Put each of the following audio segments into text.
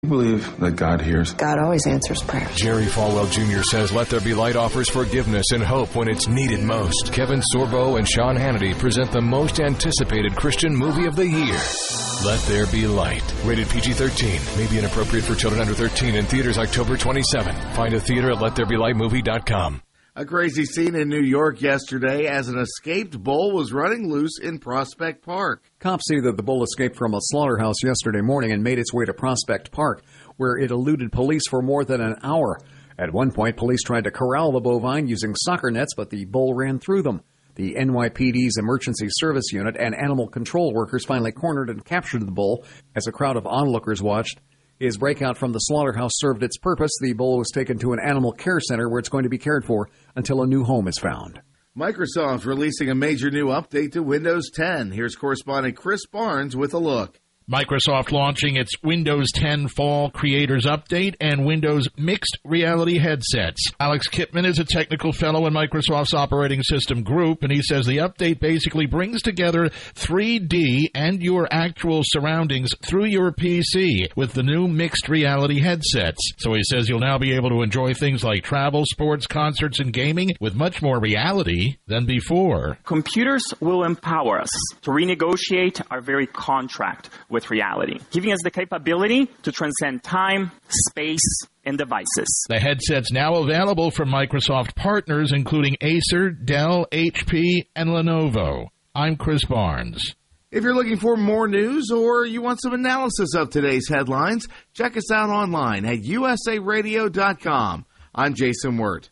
I believe that God hears. God always answers prayers. Jerry Falwell Jr. says Let There Be Light offers forgiveness and hope when it's needed most. Kevin Sorbo and Sean Hannity present the most anticipated Christian movie of the year, Let There Be Light. Rated PG-13. May be inappropriate for children under 13 in theaters October 27. Find a theater at LetThereBeLightMovie.com. A crazy scene in New York yesterday as an escaped bull was running loose in Prospect Park. Cops say that the bull escaped from a slaughterhouse yesterday morning and made its way to Prospect Park, where it eluded police for more than an hour. At one point, police tried to corral the bovine using soccer nets, but the bull ran through them. The NYPD's Emergency Service Unit and animal control workers finally cornered and captured the bull as a crowd of onlookers watched. His breakout from the slaughterhouse served its purpose. The bull was taken to an animal care center where it's going to be cared for until a new home is found. Microsoft releasing a major new update to Windows 10. Here's correspondent Chris Barnes with a look. Microsoft launching its Windows 10 Fall Creators Update and Windows Mixed Reality headsets. Alex Kipman is a technical fellow in Microsoft's operating system group, and he says the update basically brings together 3D and your actual surroundings through your PC with the new Mixed Reality headsets. So he says you'll now be able to enjoy things like travel, sports, concerts, and gaming with much more reality than before. Computers will empower us to renegotiate our very contract with reality, giving us the capability to transcend time, space, and devices. The headset's now available from Microsoft partners, including Acer, Dell, HP, and Lenovo. I'm Chris Barnes. If you're looking for more news or you want some analysis of today's headlines, check us out online at usaradio.com. I'm Jason Wirt.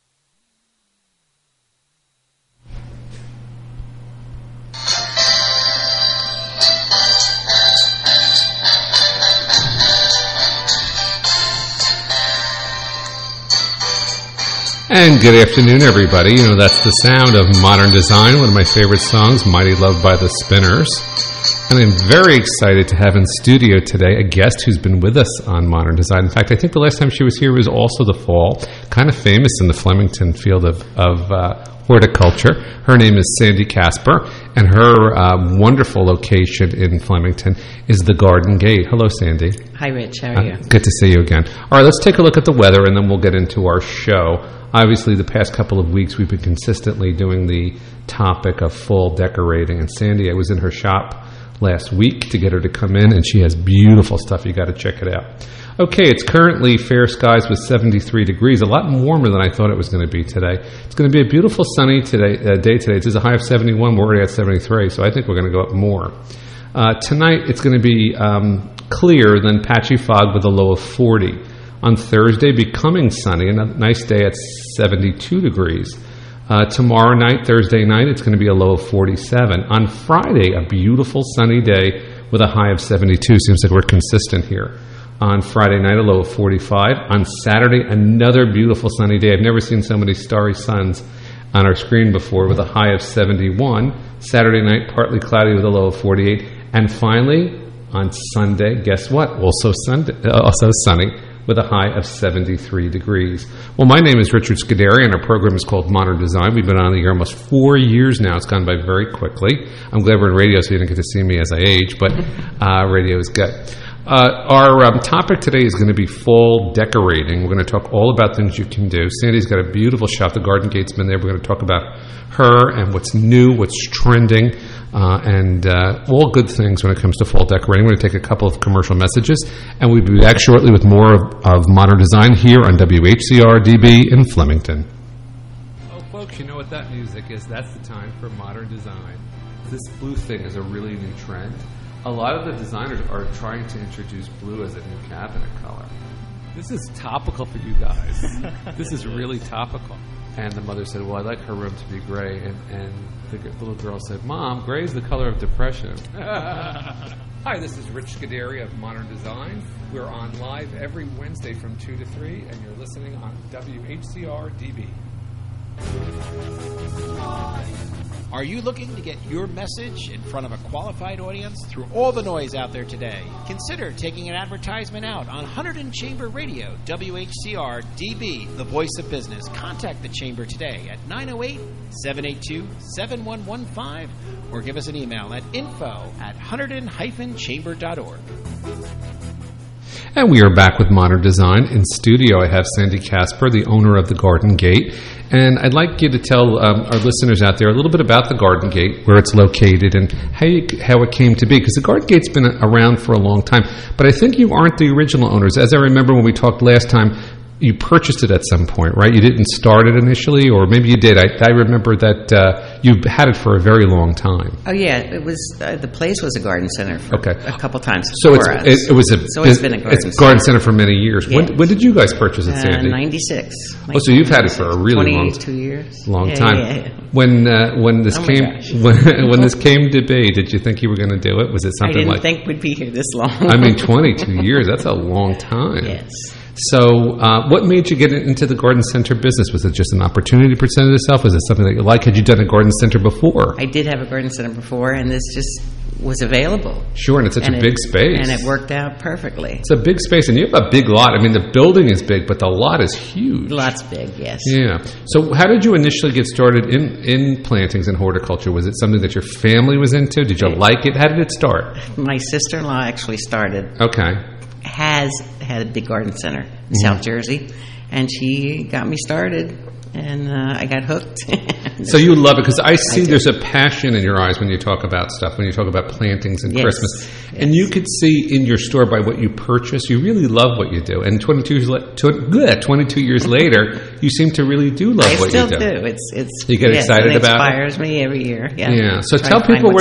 And good afternoon, everybody. You know, that's the sound of Modern Design, one of my favorite songs, Mighty Love by the Spinners. And I'm very excited to have in studio today a guest who's been with us on Modern Design. In fact, I think the last time she was here was also the fall, kind of famous in the Flemington field of horticulture. Her name is Sandy Casper, and her wonderful location in Flemington is the Garden Gate. Hello, Sandy. Hi, Rich. How are you? Good to see you again. All right, let's take a look at the weather, and then we'll get into our show. Obviously, the past couple of weeks, we've been consistently doing the topic of fall decorating. And Sandy, I was in her shop last week to get her to come in, and she has beautiful stuff. You got to check it out. Okay, it's currently fair skies with 73 degrees, a lot warmer than I thought it was going to be today. It's going to be a beautiful sunny day today. It's a high of 71. We're already at 73, so I think we're going to go up more. Tonight, it's going to be clear, then patchy fog with a low of 40. On Thursday, becoming sunny, and a nice day at 72 degrees. Tomorrow night, Thursday night, it's going to be a low of 47. On Friday, a beautiful sunny day with a high of 72. Seems like we're consistent here. On Friday night, a low of 45. On Saturday, another beautiful sunny day. I've never seen so many starry suns on our screen before with a high of 71. Saturday night, partly cloudy with a low of 48. And finally, on Sunday, guess what? Also sunny with a high of 73 degrees. Well, my name is Richard Scuderi, and our program is called Modern Design. We've been on the air almost 4 years now. It's gone by very quickly. I'm glad we're in radio, so you didn't get to see me as I age, but radio is good. Our topic today is going to be fall decorating. We're going to talk all about things you can do. Sandy's got a beautiful shop. The Garden Gate's been there. We're going to talk about her and what's new, what's trending, and all good things when it comes to fall decorating. We're going to take a couple of commercial messages, and we'll be back shortly with more of Modern Design here on WHCR-DB in Flemington. Oh, folks, you know what that music is? That's the time for Modern Design. This blue thing is a really new trend. A lot of the designers are trying to introduce blue as a new cabinet color. This is topical for you guys. This is really topical. And the mother said, well, I'd like her room to be gray. And the little girl said, Mom, gray is the color of depression. Hi, this is Rich Scuderi of Modern Design. We're on live every Wednesday from 2 to 3, and you're listening on WHCR-DB. Are you looking to get your message in front of a qualified audience through all the noise out there today? Consider taking an advertisement out on Hunterdon Chamber Radio, WHCR-DB, the voice of business. Contact the Chamber today at 908-782-7115 or give us an email at info@hunterdon-chamber.org. And we are back with Modern Design. In studio, I have Sandy Casper, the owner of the Garden Gate. And I'd like you to tell our listeners out there a little bit about the Garden Gate, where it's located, and how it came to be. Because the Garden Gate's been around for a long time. But I think you aren't the original owners. As I remember when we talked last time, you purchased it at some point, right? You didn't start it initially, or maybe you did. I remember that you've had it for a very long time. Oh yeah, it was the place was a garden center for a couple times. So it's been a garden center for many years. Yes. When did you guys purchase it, Sandy? 96. Oh, so you've had it for a really 22 years. Long time. Yeah. When this when this came to be, did you think you were going to do it? Was it something I didn't think we'd be here this long. I mean, 22 years. That's a long time. Yes. So what made you get into the garden center business? Was it just an opportunity presented itself? Was it something that you like? Had you done a garden center before? I did have a garden center before, and this just was available. Sure, and it's such a big space. And it worked out perfectly. It's a big space, and you have a big lot. I mean, the building is big, but the lot is huge. The lot's big, yes. Yeah. So how did you initially get started in plantings and horticulture? Was it something that your family was into? Did you like it? How did it start? My sister-in-law actually started. Okay. Has had a big garden center in South Jersey, and she got me started, and I got hooked. So you love it, because I see there's a passion in your eyes when you talk about stuff, when you talk about plantings and Christmas. Yes. And you could see in your store by what you purchase, you really love what you do. And 22 years later, you seem to really do love what you do. I still do. It's you get excited about it? It inspires me every year. Yeah. So tell people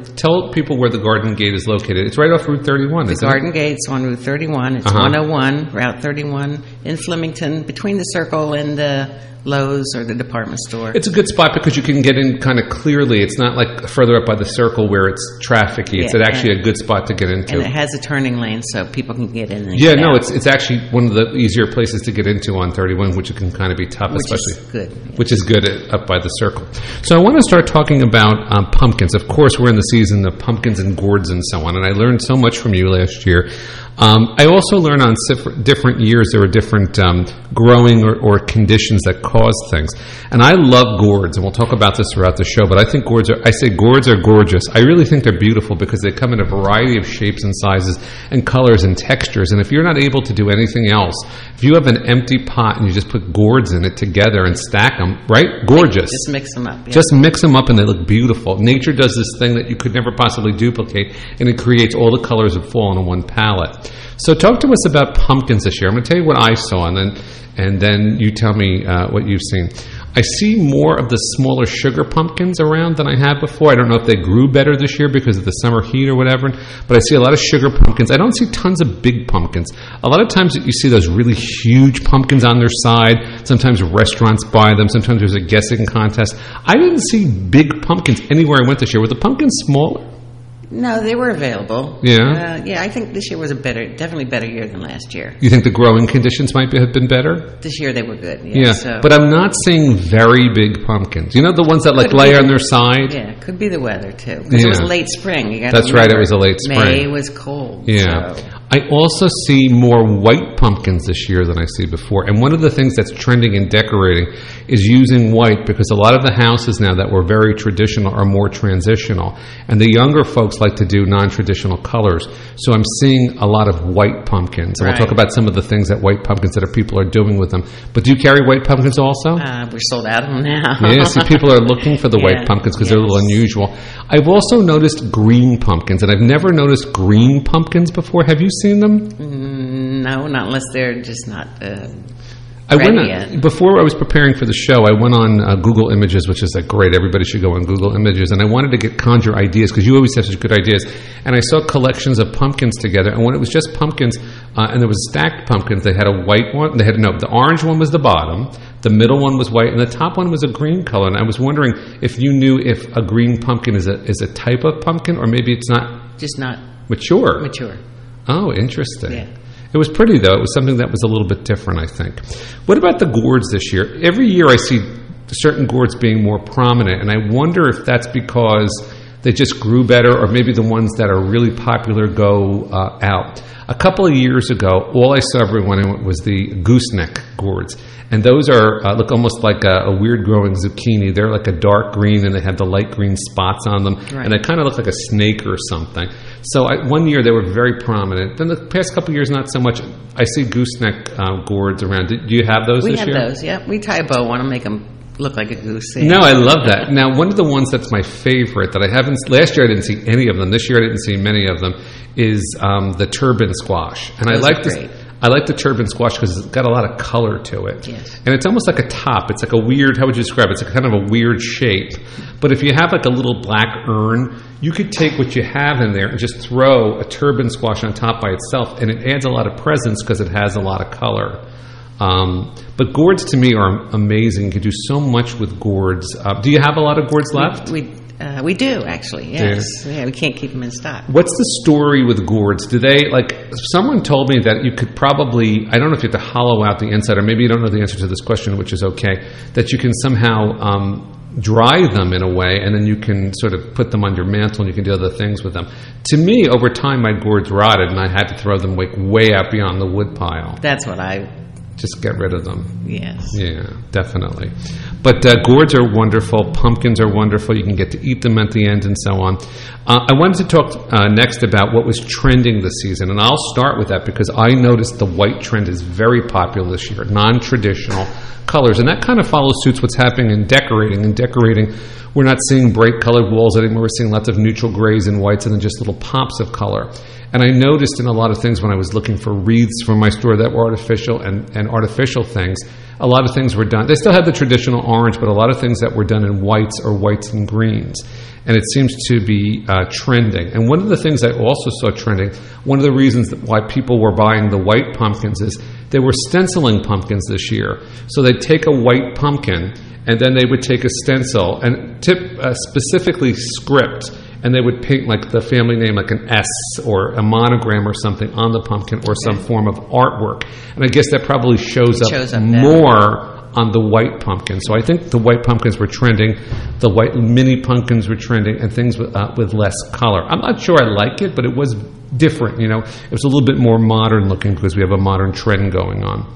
where the Garden Gate is located. It's right off Route 31, isn't it? The Garden Gate's on Route 31. It's 101, Route 31 in Flemington, between the Circle and the Lowe's or the department store. It's a good spot because you can get in kind of clearly. It's not like further up by the Circle where it's trafficy. It's actually a good spot to get into. And it has a turning lane so people can get in and get out. It's actually one of the easier places to get into on 31, which can kind of be tough, which is good up by the Circle. So I want to start talking about pumpkins. Of course, we're in the season of pumpkins and gourds and so on, and I learned so much from you last year. I also learned on different years there were different growing or conditions that cause things. And I love gourds, and we'll talk about this throughout the show, but I think gourds are gorgeous. I really think they're beautiful because they come in a variety of shapes and sizes and colors and textures. And if you're not able to do anything else, if you have an empty pot and you just put gourds in it together and stack them, right? Gorgeous. Just mix them up. Yeah. Just mix them up and they look beautiful. Nature does this thing that you could never possibly duplicate, and it creates all the colors that fall on one palette. So talk to us about pumpkins this year. I'm going to tell you what I saw, and then you tell me what you've seen. I see more of the smaller sugar pumpkins around than I had before. I don't know if they grew better this year because of the summer heat or whatever, but I see a lot of sugar pumpkins. I don't see tons of big pumpkins. A lot of times you see those really huge pumpkins on their side. Sometimes restaurants buy them. Sometimes there's a guessing contest. I didn't see big pumpkins anywhere I went this year. Were the pumpkins smaller? No, they were available. Yeah? I think this year was definitely better year than last year. You think the growing conditions might have been better? This year they were good, yeah. But I'm not seeing very big pumpkins. You know, the ones that lay on their side? Yeah, could be the weather, too. Because it was late spring. That's right, it was a late spring. May was cold. Yeah. So. I also see more white pumpkins this year than I see before. And one of the things that's trending in decorating is using white, because a lot of the houses now that were very traditional are more transitional. And the younger folks like to do non-traditional colors. So I'm seeing a lot of white pumpkins. And we'll talk about some of the things that white pumpkins that people are doing with them. But do you carry white pumpkins also? We're sold out of them now. Yeah, see, people are looking for the white pumpkins because they're a little unusual. I've also noticed green pumpkins, and I've never noticed green pumpkins before. Have you seen them? No, not unless they're just not before I was preparing for the show, I went on Google Images, which is great. Everybody should go on Google Images. And I wanted to conjure ideas, because you always have such good ideas. And I saw collections of pumpkins together. And when it was just pumpkins, and there was stacked pumpkins, they had a white one. The orange one was the bottom. The middle one was white, and the top one was a green color. And I was wondering if you knew if a green pumpkin is a type of pumpkin, or maybe it's not. Just not mature. Mature. Oh, interesting. Yeah. It was pretty, though. It was something that was a little bit different, I think. What about the gourds this year? Every year I see certain gourds being more prominent, and I wonder if that's because they just grew better, or maybe the ones that are really popular go out. A couple of years ago, all I saw everyone was the gooseneck gourds. And those are look almost like a weird growing zucchini. They're like a dark green, and they have the light green spots on them. Right. And they kind of look like a snake or something. So one year they were very prominent. Then the past couple of years, not so much. I see gooseneck gourds around. Do you have those this year? We have those, yeah. We tie a bow on them, make them look like a goose. No, I love that. Now, one of the ones that's my favorite that I haven't... Last year I didn't see any of them. This year I didn't see many of them, is the turban squash. And I like this. I like the turban squash because it's got a lot of color to it. Yes. And it's almost like a top. It's like a weird, how would you describe it? It's like kind of a weird shape. But if you have like a little black urn, you could take what you have in there and just throw a turban squash on top by itself, and it adds a lot of presence because it has a lot of color. But gourds to me are amazing. You can do so much with gourds. Do you have a lot of gourds left? We do, actually, yes. Yeah, we can't keep them in stock. What's the story with gourds? Do they, someone told me that you could probably, I don't know if you have to hollow out the inside, or maybe you don't know the answer to this question, which is okay, that you can somehow dry them in a way, and then you can sort of put them on your mantle and you can do other things with them. To me, over time, my gourds rotted, and I had to throw them way out beyond the wood pile. That's what I... Just get rid of them. Yes. Yeah, definitely. But gourds are wonderful. Pumpkins are wonderful. You can get to eat them at the end and so on. I wanted to talk next about what was trending this season. And I'll start with that because I noticed the white trend is very popular this year. Non-traditional colors. And that kind of follows suits what's happening in decorating. In decorating, we're not seeing bright colored walls anymore. We're seeing lots of neutral grays and whites and then just little pops of color. And I noticed in a lot of things when I was looking for wreaths from my store that were artificial and artificial things, a lot of things were done. They still had the traditional orange, but a lot of things that were done in whites or whites and greens. And it seems to be trending. And one of the things I also saw trending, one of the reasons why people were buying the white pumpkins is they were stenciling pumpkins this year. So they'd take a white pumpkin, and then they would take a stencil and specifically script, and they would paint like the family name, like an S or a monogram or something on the pumpkin or some form of artwork. And I guess that probably shows up more on the white pumpkin. So I think the white pumpkins were trending, the white mini pumpkins were trending, and things with less color. I'm not sure I like it, but it was different. It was a little bit more modern looking because we have a modern trend going on.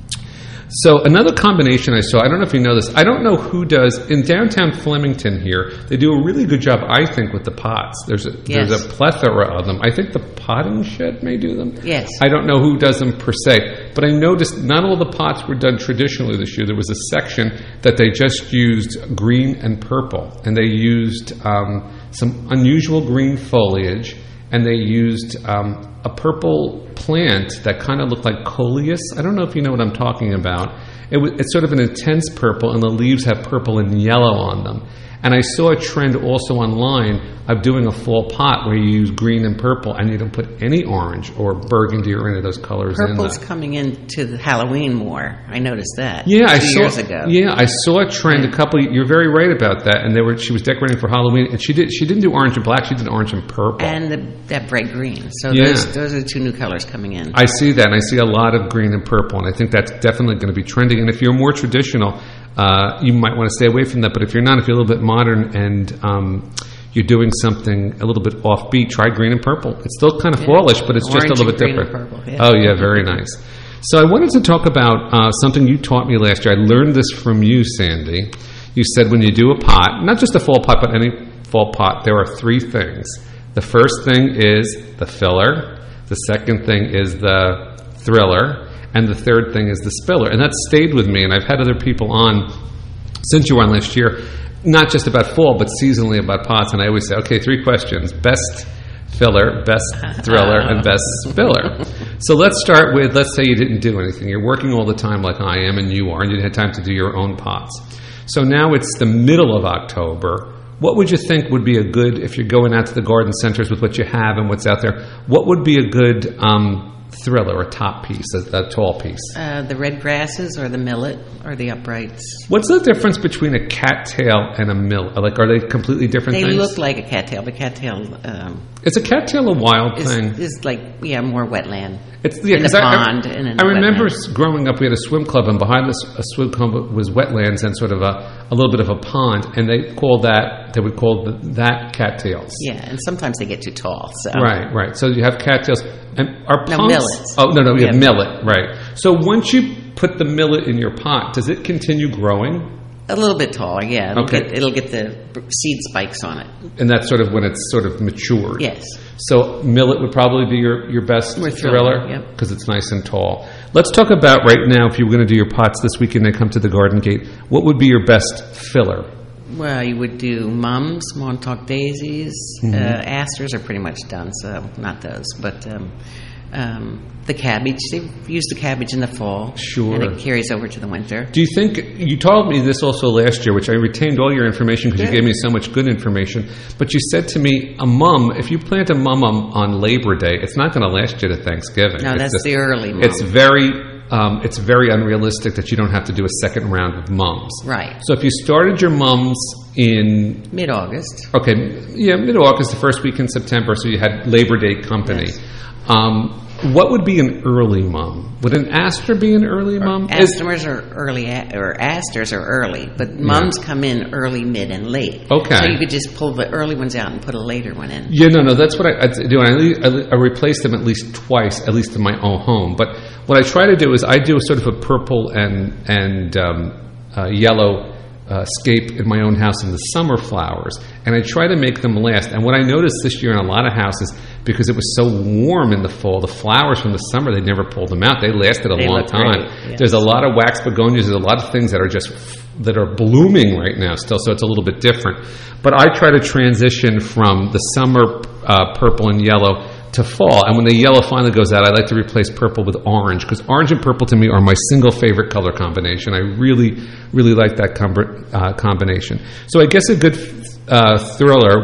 So another combination I saw, I don't know if you know this, I don't know who does, in downtown Flemington here, they do a really good job, I think, with the pots. There's a plethora of them. I think the Potting Shed may do them. Yes. I don't know who does them per se, but I noticed not all the pots were done traditionally this year. There was a section that they just used green and purple, and they used some unusual green foliage, and they used a purple plant that kind of looked like coleus. I don't know if you know what I'm talking about. It's sort of an intense purple, and the leaves have purple and yellow on them. And I saw a trend also online of doing a fall pot where you use green and purple, and you don't put any orange or burgundy or any of those colors in. Purple's coming into Halloween more. I noticed that. Yeah, years ago. Yeah, I saw a trend you're very right about that. And she was decorating for Halloween, and she didn't do orange and black. She did orange and purple and that bright green. So those are the two new colors coming in. I see that, and I see a lot of green and purple, and I think that's definitely going to be trending. And if you're more traditional, you might want to stay away from that. But if you're not, if you're a little bit modern and you're doing something a little bit offbeat, try green and purple. It's still kind of fallish, but it's orange just a little bit different. Purple, yeah. Oh, yeah, very nice. So I wanted to talk about something you taught me last year. I learned this from you, Sandy. You said when you do a pot, not just a fall pot, but any fall pot, there are three things. The first thing is the filler. The second thing is the thriller. And the third thing is the spiller. And that stayed with me, and I've had other people on since you were on last year, not just about fall, but seasonally about pots. And I always say, okay, three questions: best filler, best thriller, and best spiller. So let's start with, let's say you didn't do anything. You're working all the time like I am and you are, and you had time to do your own pots. So now it's the middle of October. What would you think would be a good, if you're going out to the garden centers with what you have and what's out there, what would be a good thriller or top piece, a tall piece? The red grasses or the millet or the uprights. What's the difference between a cattail and a millet? Like, are they completely different things? They look like a cattail, but cattail... is a cattail a wild thing? It's like, more wetland. It's in the pond. I remember growing up, we had a swim club, and behind a swim club was wetlands and sort of a little bit of a pond, and they called that they would call that cattails. Yeah, and sometimes they get too tall. So Right. So you have cattails. And are punks? Millets. Oh, no, we have millet, right. So once you put the millet in your pot, does it continue growing? A little bit taller, yeah. Okay. It'll get the seed spikes on it. And that's sort of when it's sort of matured. Yes. So millet would probably be your best thriller yep. because it's nice and tall. Let's talk about right now, if you were going to do your pots this weekend and come to the Garden Gate, what would be your best filler? Well, you would do mums, Montauk daisies. Asters are pretty much done, so not those. But the cabbage, they use the cabbage in the fall. Sure. And it carries over to the winter. Do you think, you told me this also last year, which I retained all your information because you gave me so much good information, but you said to me, a mum, if you plant a mum on Labor Day, it's not going to last you to Thanksgiving. No, that's the early mum. It's very unrealistic that you don't have to do a second round of mums. Right. So if you started your mums in mid-August. Okay, yeah, mid-August, the first week in September, so you had Labor Day company. Yes. What would be an early mum? Would an aster be an early mum? Asters are early, or asters are early, but mums come in early, mid, and late. Okay. So you could just pull the early ones out and put a later one in. Yeah, no, that's what I do. I replace them at least twice, at least in my own home. But what I try to do is I do a sort of a purple and yellow scape in my own house in the summer flowers, and I try to make them last. And what I noticed this year in a lot of houses, because it was so warm in the fall, the flowers from the summer, they never pulled them out. They lasted a long time. Yes. There's a lot of wax begonias. There's a lot of things that are blooming right now still, so it's a little bit different. But I try to transition from the summer purple and yellow to fall, and when the yellow finally goes out, I like to replace purple with orange, because orange and purple to me are my single favorite color combination. I really, really like that combination. So I guess a good thriller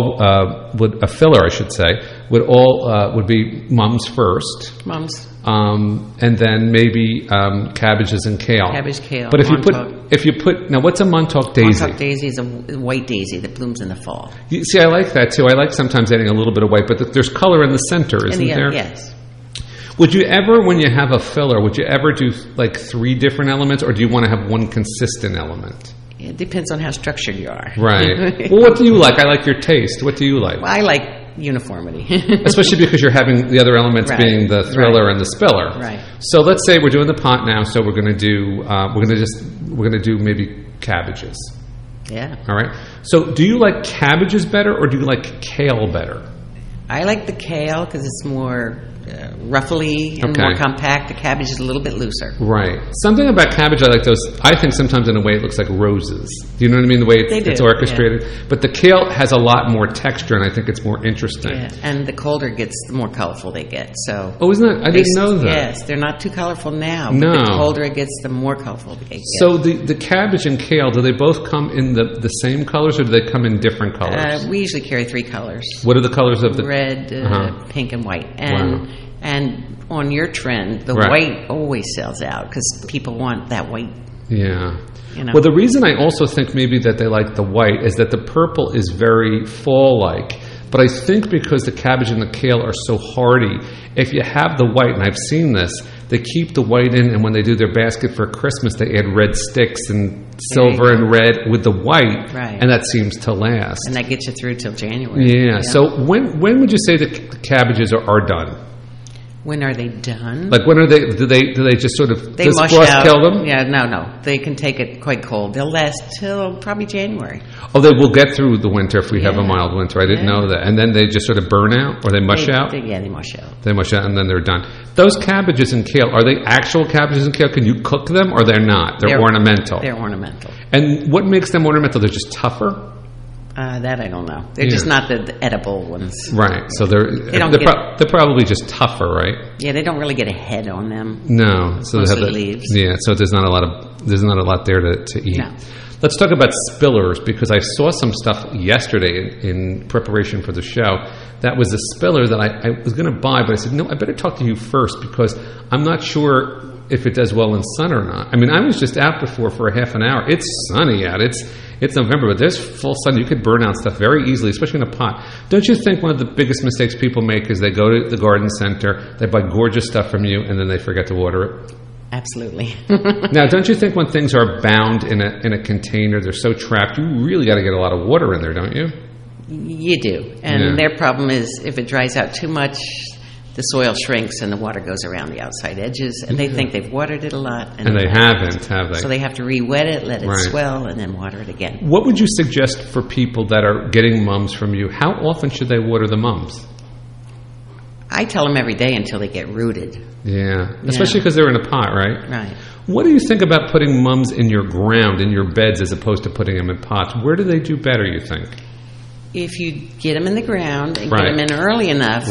would a filler, I should say, would be mums first. Mums. And then maybe cabbages and kale. Cabbage, kale. But if you put now, what's a Montauk daisy? Montauk daisy is a white daisy that blooms in the fall. See, I like that too. I like sometimes adding a little bit of white, but there's color in the center, isn't there? Yes. Would you ever, when you have a filler, would you ever do like 3 different elements, or do you want to have one consistent element? It depends on how structured you are. Right. Well, what do you like? I like your taste. What do you like? Well, I like uniformity. Especially because you're having the other elements being the thriller and the spiller. Right. So let's say we're doing the pot now. So we're going to do maybe cabbages. Yeah. All right. So do you like cabbages better, or do you like kale better? I like the kale because it's more ruffly and more compact. The cabbage is a little bit looser. Right. Something about cabbage, I like those. I think sometimes in a way it looks like roses. Do you know what I mean? The way it's orchestrated. Yeah. But the kale has a lot more texture, and I think it's more interesting. Yeah. And the colder it gets, the more colorful they get. So. Oh, isn't that? I didn't know that. Yes, they're not too colorful now. No. But the colder it gets, the more colorful they get. So the cabbage and kale, do they both come in the same colors, or do they come in different colors? We usually carry 3 colors. What are the colors of the red, pink, and white? And on your trend, the white always sells out because people want that white. Yeah. You know. Well, the reason I also think maybe that they like the white is that the purple is very fall-like. But I think because the cabbage and the kale are so hardy, if you have the white, and I've seen this, they keep the white in, and when they do their basket for Christmas, they add red sticks and silver and red with the white, and that seems to last. And that gets you through till January. Yeah. So when would you say the cabbages are done? When are they done? Like when are they? Do they just sort of? They does mush frost out. kill them? Yeah, no. They can take it quite cold. They'll last till probably January. Oh, they will get through the winter if we have a mild winter. I didn't know that. And then they just sort of burn out, or they mush out. They mush out. They mush out, and then they're done. Those cabbages and kale, are they actual cabbages and kale? Can you cook them, or they're not? They're ornamental. They're ornamental. And what makes them ornamental? They're just tougher. That I don't know. They're just not the edible ones. Right. So they're probably just tougher, right? Yeah, they don't really get a head on them. No. So mostly they have leaves. Yeah. So there's not a lot there to eat. No. Let's talk about spillers, because I saw some stuff yesterday in preparation for the show. That was a spiller that I was going to buy, but I said, no, I better talk to you first, because I'm not sure if it does well in sun or not. I mean, I was just out before for a half an hour. It's sunny out. It's November, but there's full sun. You could burn out stuff very easily, especially in a pot. Don't you think one of the biggest mistakes people make is they go to the garden center, they buy gorgeous stuff from you, and then they forget to water it? Absolutely. Now, don't you think when things are bound in a container, they're so trapped, you really got to get a lot of water in there, don't you? You do. And their problem is if it dries out too much, the soil shrinks and the water goes around the outside edges. And they think they've watered it a lot. And they haven't, have they? So they have to re-wet it, let it swell, and then water it again. What would you suggest for people that are getting mums from you? How often should they water the mums? I tell them every day until they get rooted. Yeah, especially because they're in a pot, right? Right. What do you think about putting mums in your ground, in your beds, as opposed to putting them in pots? Where do they do better, you think? If you get them in the ground and get them in early enough,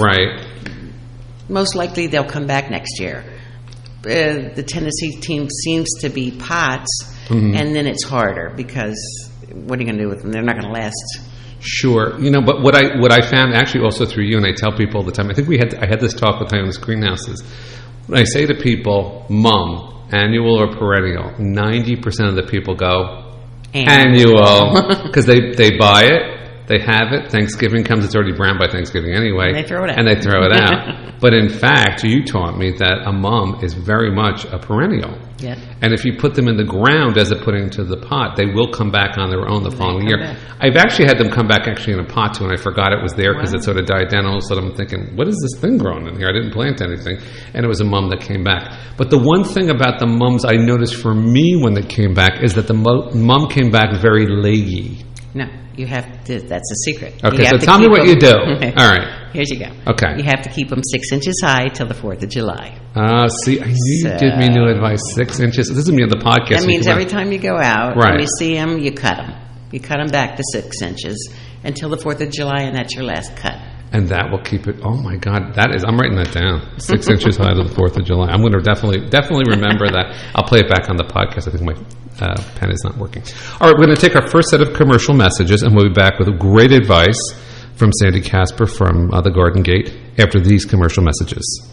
most likely they'll come back next year. The Tennessee team seems to be pots, and then it's harder because what are you going to do with them? They're not going to last. Sure, but what I found actually also through you, and I tell people all the time. I think I had this talk with Homeless Greenhouses. When I say to people, mum, annual or perennial, 90% of the people go annual because they buy it. They have it. Thanksgiving comes. It's already brown by Thanksgiving anyway. And they throw it out. But in fact, you taught me that a mum is very much a perennial. Yeah. And if you put them in the ground as opposed to putting into the pot, they will come back on their own the following year. Back. I've actually had them come back actually in a pot too, and I forgot it was there because it sort of died down. All of a sudden I'm thinking, what is this thing growing in here? I didn't plant anything. And it was a mum that came back. But the one thing about the mums I noticed for me when they came back is that the mum came back very leggy. No, you have to, that's a secret. Okay, so tell me what you do. All right. Here you go. Okay. You have to keep them 6 inches high till the 4th of July. See, I knew you'd give me new advice. 6 inches. This is me on the podcast. That means every time you go out and you see them, you cut them. You cut them back to 6 inches until the 4th of July, and that's your last cut. And that will keep it. Oh my God, I'm writing that down. 6 inches high to the 4th of July. I'm going to definitely remember that. I'll play it back on the podcast. I think my pen is not working. All right, we're going to take our first set of commercial messages, and we'll be back with great advice from Sandy Casper from the Garden Gate after these commercial messages.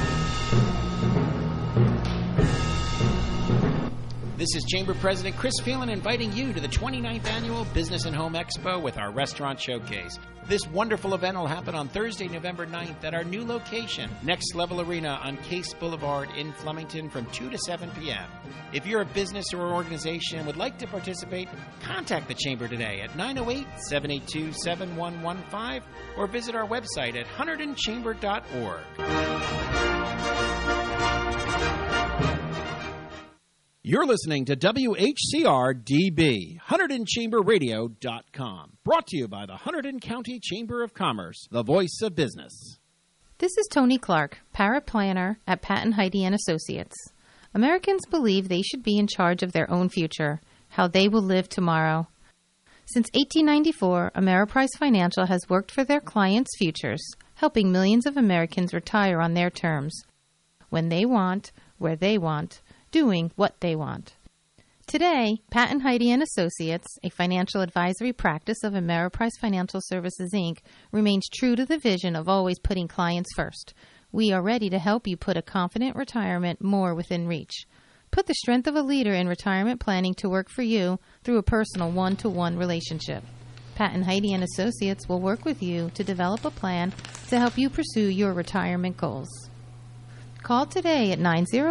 This is Chamber President Chris Phelan inviting you to the 29th Annual Business and Home Expo with our Restaurant Showcase. This wonderful event will happen on Thursday, November 9th at our new location, Next Level Arena on Case Boulevard in Flemington from 2 to 7 p.m. If you're a business or organization and would like to participate, contact the Chamber today at 908-782-7115 or visit our website at hunterdonchamber.org. You're listening to WHCR-DB, HunterdonChamberRadio.com. Brought to you by the Hunterdon County Chamber of Commerce, the voice of business. This is Tony Clark, paraplanner at Patton Heide & Associates. Americans believe they should be in charge of their own future, how they will live tomorrow. Since 1894, Ameriprise Financial has worked for their clients' futures, helping millions of Americans retire on their terms, when they want, where they want, doing what they want. Today, Patton Heide & Associates, a financial advisory practice of Ameriprise Financial Services, Inc., remains true to the vision of always putting clients first. We are ready to help you put a confident retirement more within reach. Put the strength of a leader in retirement planning to work for you through a personal one-to-one relationship. Patton Heide & Associates will work with you to develop a plan to help you pursue your retirement goals. Call today at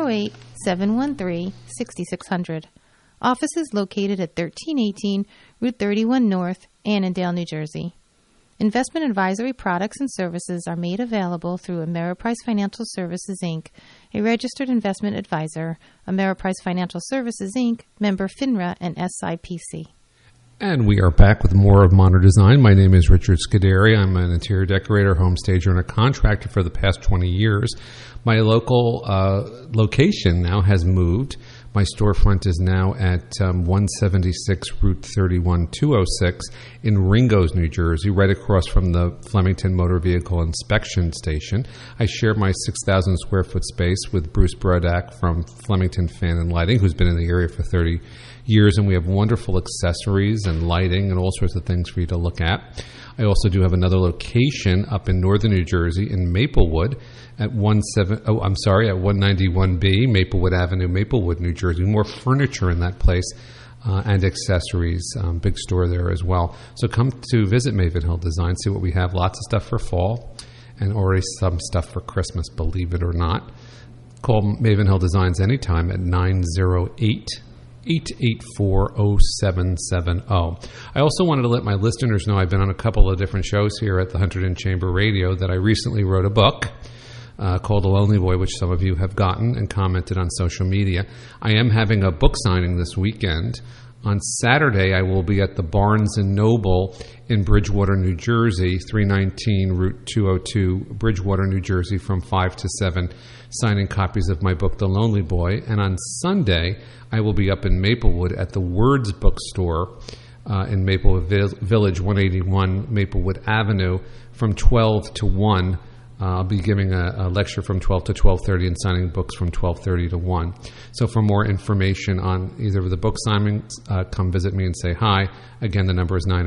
908-713-6600. Office is located at 1318 Route 31 North, Annandale, New Jersey. Investment advisory products and services are made available through Ameriprise Financial Services, Inc., a registered investment advisor, Ameriprise Financial Services, Inc., member FINRA and SIPC. And we are back with more of Modern Design. My name is Richard Scuderi. I'm an interior decorator, home stager, and a contractor for the past 20 years. My local location now has moved. My storefront is now at 176 Route 31 206 in Ringgoes, New Jersey, right across from the Flemington Motor Vehicle Inspection Station. I share my 6,000 square foot space with Bruce Brodak from Flemington Fan and Lighting, who's been in the area for 30 years, and we have wonderful accessories and lighting and all sorts of things for you to look at. I also do have another location up in northern New Jersey in Maplewood at 191B, Maplewood Avenue, Maplewood, New Jersey. More furniture in that place and accessories. Big store there as well. So come to visit Maven Hill Design, see what we have. Lots of stuff for fall and already some stuff for Christmas, believe it or not. Call Maven Hill Designs anytime at 908-884-0770. I also wanted to let my listeners know I've been on a couple of different shows here at the Hunter and Chamber Radio that I recently wrote a book called The Lonely Boy, which some of you have gotten and commented on social media. I am having a book signing this weekend. On Saturday, I will be at the Barnes & Noble in Bridgewater, New Jersey, 319 Route 202, Bridgewater, New Jersey, from 5 to 7, signing copies of my book, The Lonely Boy. And on Sunday, I will be up in Maplewood at the Words Bookstore in Maplewood Village, 181 Maplewood Avenue, from 12 to 1. I'll be giving a lecture from 12 to 12:30 and signing books from 12:30 to 1. So for more information on either of the book signings, come visit me and say hi. Again, the number is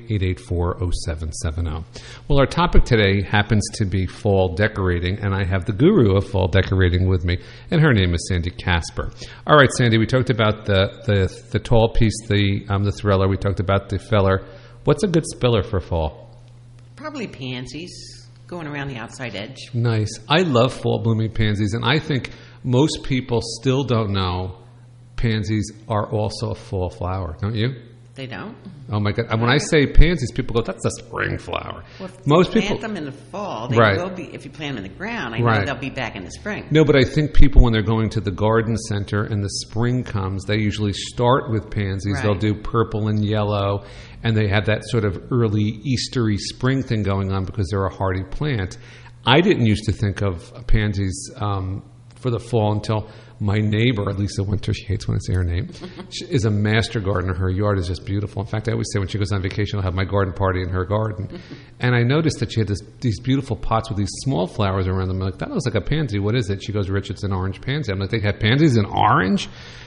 908-884-0770. Well, our topic today happens to be fall decorating, and I have the guru of fall decorating with me, and her name is Sandy Casper. All right, Sandy, we talked about the tall piece, the thriller. We talked about the feller. What's a good spiller for fall? Probably pansies. Going around the outside edge. Nice. I love fall blooming pansies, and I think most people still don't know pansies are also a fall flower, don't you? They don't? Oh, my God. And when I say pansies, people go, that's a spring flower. Well, if most you people plant them in the fall, they will be, if you plant them in the ground, I know they'll be back in the spring. No, but I think people, when they're going to the garden center and the spring comes, they usually start with pansies. Right. They'll do purple and yellow, and they have that sort of early Eastery spring thing going on because they're a hardy plant. I didn't used to think of pansies for the fall until my neighbor, Lisa Winter, she hates when I say her name, she is a master gardener. Her yard is just beautiful. In fact, I always say when she goes on vacation, I'll have my garden party in her garden. And I noticed that she had these beautiful pots with these small flowers around them. I'm like, that looks like a pansy. What is it? She goes, Rich, it's an orange pansy. I'm like, they have pansies in orange?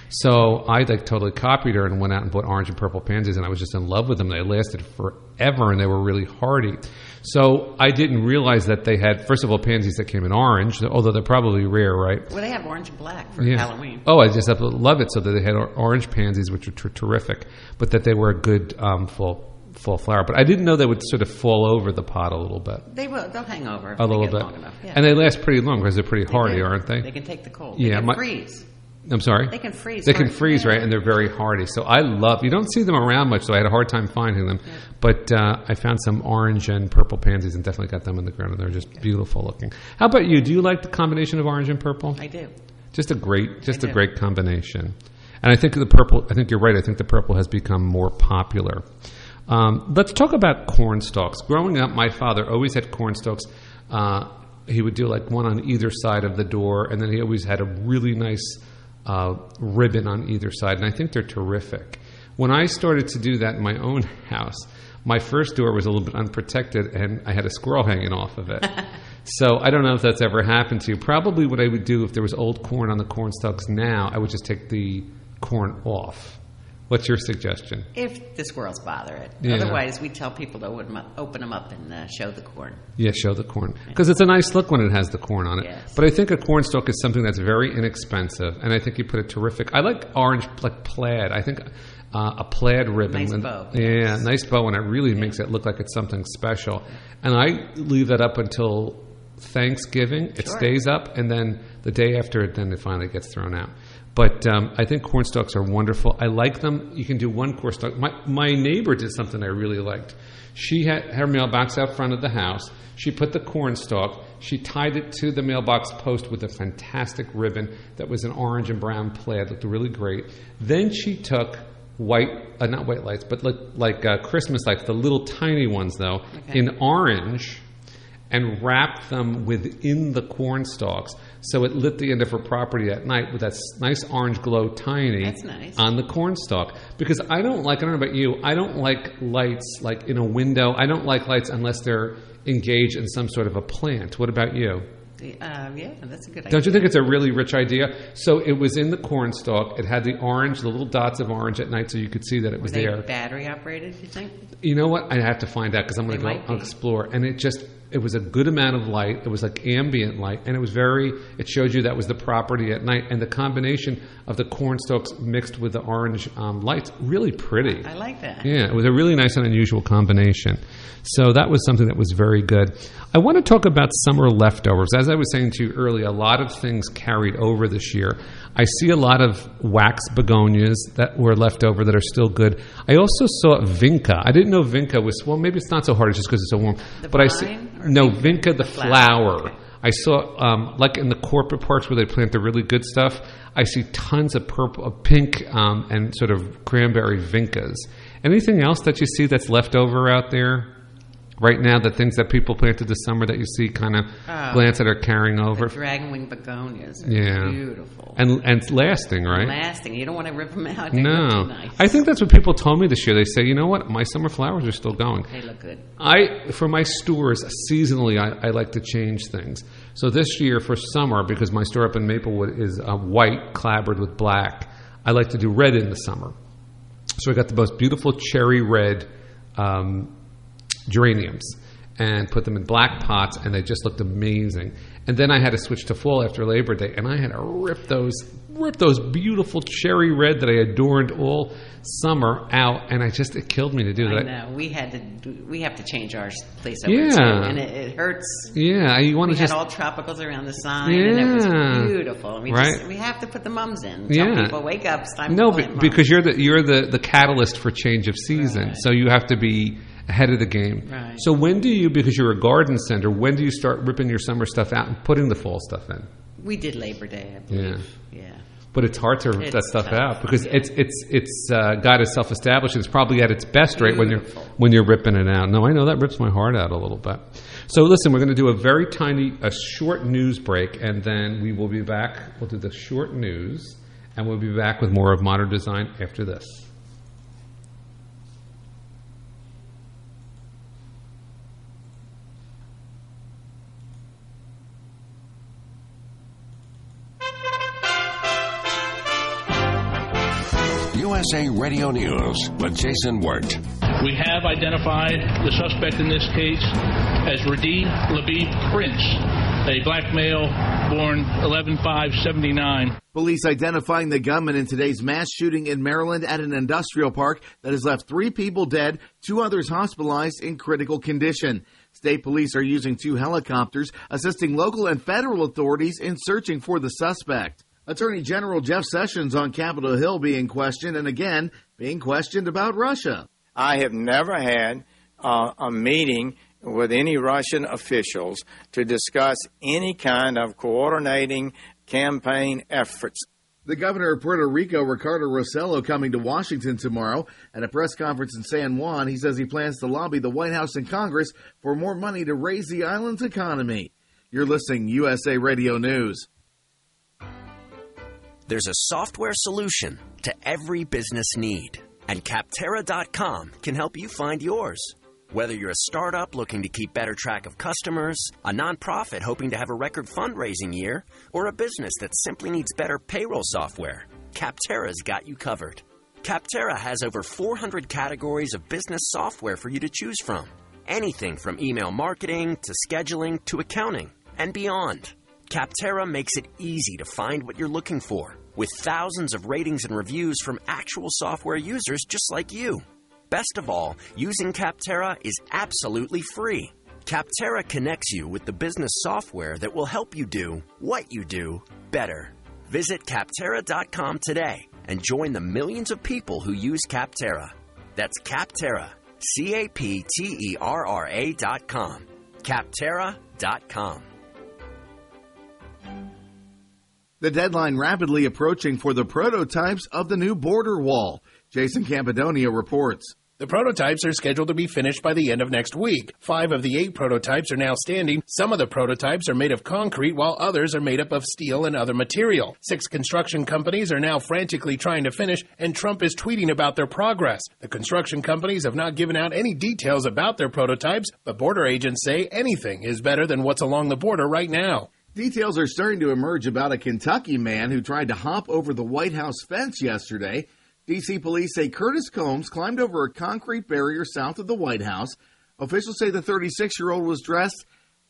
So I totally copied her and went out and bought orange and purple pansies, and I was just in love with them. They lasted forever, and they were really hardy. So I didn't realize that they had, first of all, pansies that came in orange, although they're probably rare, right? Well, they have orange and black for Halloween. Oh, I just love it. So that they had orange pansies, which are terrific, but that they were a good fall flower. But I didn't know they would sort of fall over the pot a little bit. They will. They'll hang over a little bit. Long enough. Yeah. And they last pretty long because they're pretty hardy, aren't they? They can take the cold. They can freeze. I'm sorry? They can freeze. They can freeze, right? And they're very hardy. So I love, you don't see them around much, so I had a hard time finding them. Yeah. But I found some orange and purple pansies and definitely got them in the ground, and they're just beautiful looking. How about you? Do you like the combination of orange and purple? I do. Just a great combination. And I think I think you're right. I think the purple has become more popular. Let's talk about corn stalks. Growing up, my father always had corn stalks. He would do like one on either side of the door, and then he always had a really nice ribbon on either side, and I think they're terrific. When I started to do that in my own house, my first door was a little bit unprotected, and I had a squirrel hanging off of it. So I don't know if that's ever happened to you. Probably what I would do if there was old corn on the corn stalks now, I would just take the corn off. What's your suggestion? If the squirrels bother it. Yeah. Otherwise, we tell people to open them up and show the corn. Yeah, show the corn. Because it's a nice look when it has the corn on it. Yes. But I think a corn stalk is something that's very inexpensive, and I think you put it terrific. I like orange, like plaid. I think a plaid ribbon. Nice bow. Yeah, nice bow, and it really makes it look like it's something special. And I leave that up until Thanksgiving. It stays up, and then the day after it, then it finally gets thrown out. But I think corn stalks are wonderful. I like them. You can do one corn stalk. My neighbor did something I really liked. She had her mailbox out front of the house. She put the corn stalk. She tied it to the mailbox post with a fantastic ribbon that was an orange and brown plaid. Looked really great. Then she took not white lights, but like Christmas lights, the little tiny ones though, in orange, and wrapped them within the corn stalks. So it lit the end of her property at night with that nice orange glow tiny on the corn stalk. Because I don't know about you, I don't like lights like in a window. I don't like lights unless they're engaged in some sort of a plant. What about you? Yeah, that's a good idea. Don't you think it's a really rich idea? So it was in the corn stalk. It had the orange, the little dots of orange at night so you could see that it was there. Were they battery operated, you think? You know what? I have to find out because I'm going to go explore. And it just it was a good amount of light. It was like ambient light, and it showed you that was the property at night, and the combination of the cornstalks mixed with the orange lights, really pretty. I like that. Yeah, it was a really nice and unusual combination. So that was something that was very good. I want to talk about summer leftovers. As I was saying to you earlier, a lot of things carried over this year. I see a lot of wax begonias that were left over that are still good. I also saw vinca. I didn't know vinca was, well, maybe it's not so hard, it's just because it's so warm. Vinca, the flower. Okay. I saw, like in the corporate parks where they plant the really good stuff, I see tons of pink and sort of cranberry vincas. Anything else that you see that's left over out there right now, the things that people planted this summer that you see kind of plants that are carrying over? The dragonwing begonias are beautiful. And lasting, right? Lasting. You don't want to rip them out. They look too nice. I think that's what people told me this year. They say, you know what, my summer flowers are still going. They look good. For my stores, seasonally, I like to change things. So this year for summer, because my store up in Maplewood is white clabbered with black, I like to do red in the summer. So I got the most beautiful cherry red geraniums and put them in black pots, and they just looked amazing. And then I had to switch to fall after Labor Day, and I had to rip those beautiful cherry red that I adorned all summer out, and it killed me to do that. I know. We have to change our place over too, and it hurts. Yeah, you want to had all tropicals around the sign, and it was beautiful. And we have to put the mums in. Tell people, wake up, it's time to plant mums. Because you're the catalyst for change of season, right. So you have to be ahead of the game. Right. So when do you, because you're a garden center, when do you start ripping your summer stuff out and putting the fall stuff in? We did Labor Day, I believe. Yeah. But it's hard to rip that stuff out because it's got a self-established. It's probably at its best rate when you're ripping it out. No, I know that rips my heart out a little bit. So listen, we're going to do a short news break, and then we will be back. We'll do the short news, and we'll be back with more of Modern Design after this. USA Radio News with Jason Wirt. We have identified the suspect in this case as Radhi Labib Prince, a black male born 11/5/79. Police identifying the gunman in today's mass shooting in Maryland at an industrial park that has left 3 people dead, 2 others hospitalized in critical condition. State police are using 2 helicopters, assisting local and federal authorities in searching for the suspect. Attorney General Jeff Sessions on Capitol Hill being questioned, and again, being questioned about Russia. I have never had a meeting with any Russian officials to discuss any kind of coordinating campaign efforts. The governor of Puerto Rico, Ricardo Rossello, coming to Washington tomorrow. At a press conference in San Juan, he says he plans to lobby the White House and Congress for more money to raise the island's economy. You're listening to USA Radio News. There's a software solution to every business need, and Capterra.com can help you find yours. Whether you're a startup looking to keep better track of customers, a nonprofit hoping to have a record fundraising year, or a business that simply needs better payroll software, Capterra's got you covered. Capterra has over 400 categories of business software for you to choose from. Anything from email marketing to scheduling to accounting and beyond. Capterra makes it easy to find what you're looking for, with thousands of ratings and reviews from actual software users just like you. Best of all, using Capterra is absolutely free. Capterra connects you with the business software that will help you do what you do better. Visit Capterra.com today and join the millions of people who use Capterra. That's Capterra, Capterra.com. Capterra.com. The deadline rapidly approaching for the prototypes of the new border wall. Jason Campidonia reports. The prototypes are scheduled to be finished by the end of next week. 5 of the 8 prototypes are now standing. Some of the prototypes are made of concrete, while others are made up of steel and other material. 6 construction companies are now frantically trying to finish, and Trump is tweeting about their progress. The construction companies have not given out any details about their prototypes, but border agents say anything is better than what's along the border right now. Details are starting to emerge about a Kentucky man who tried to hop over the White House fence yesterday. D.C. police say Curtis Combs climbed over a concrete barrier south of the White House. Officials say the 36-year-old was dressed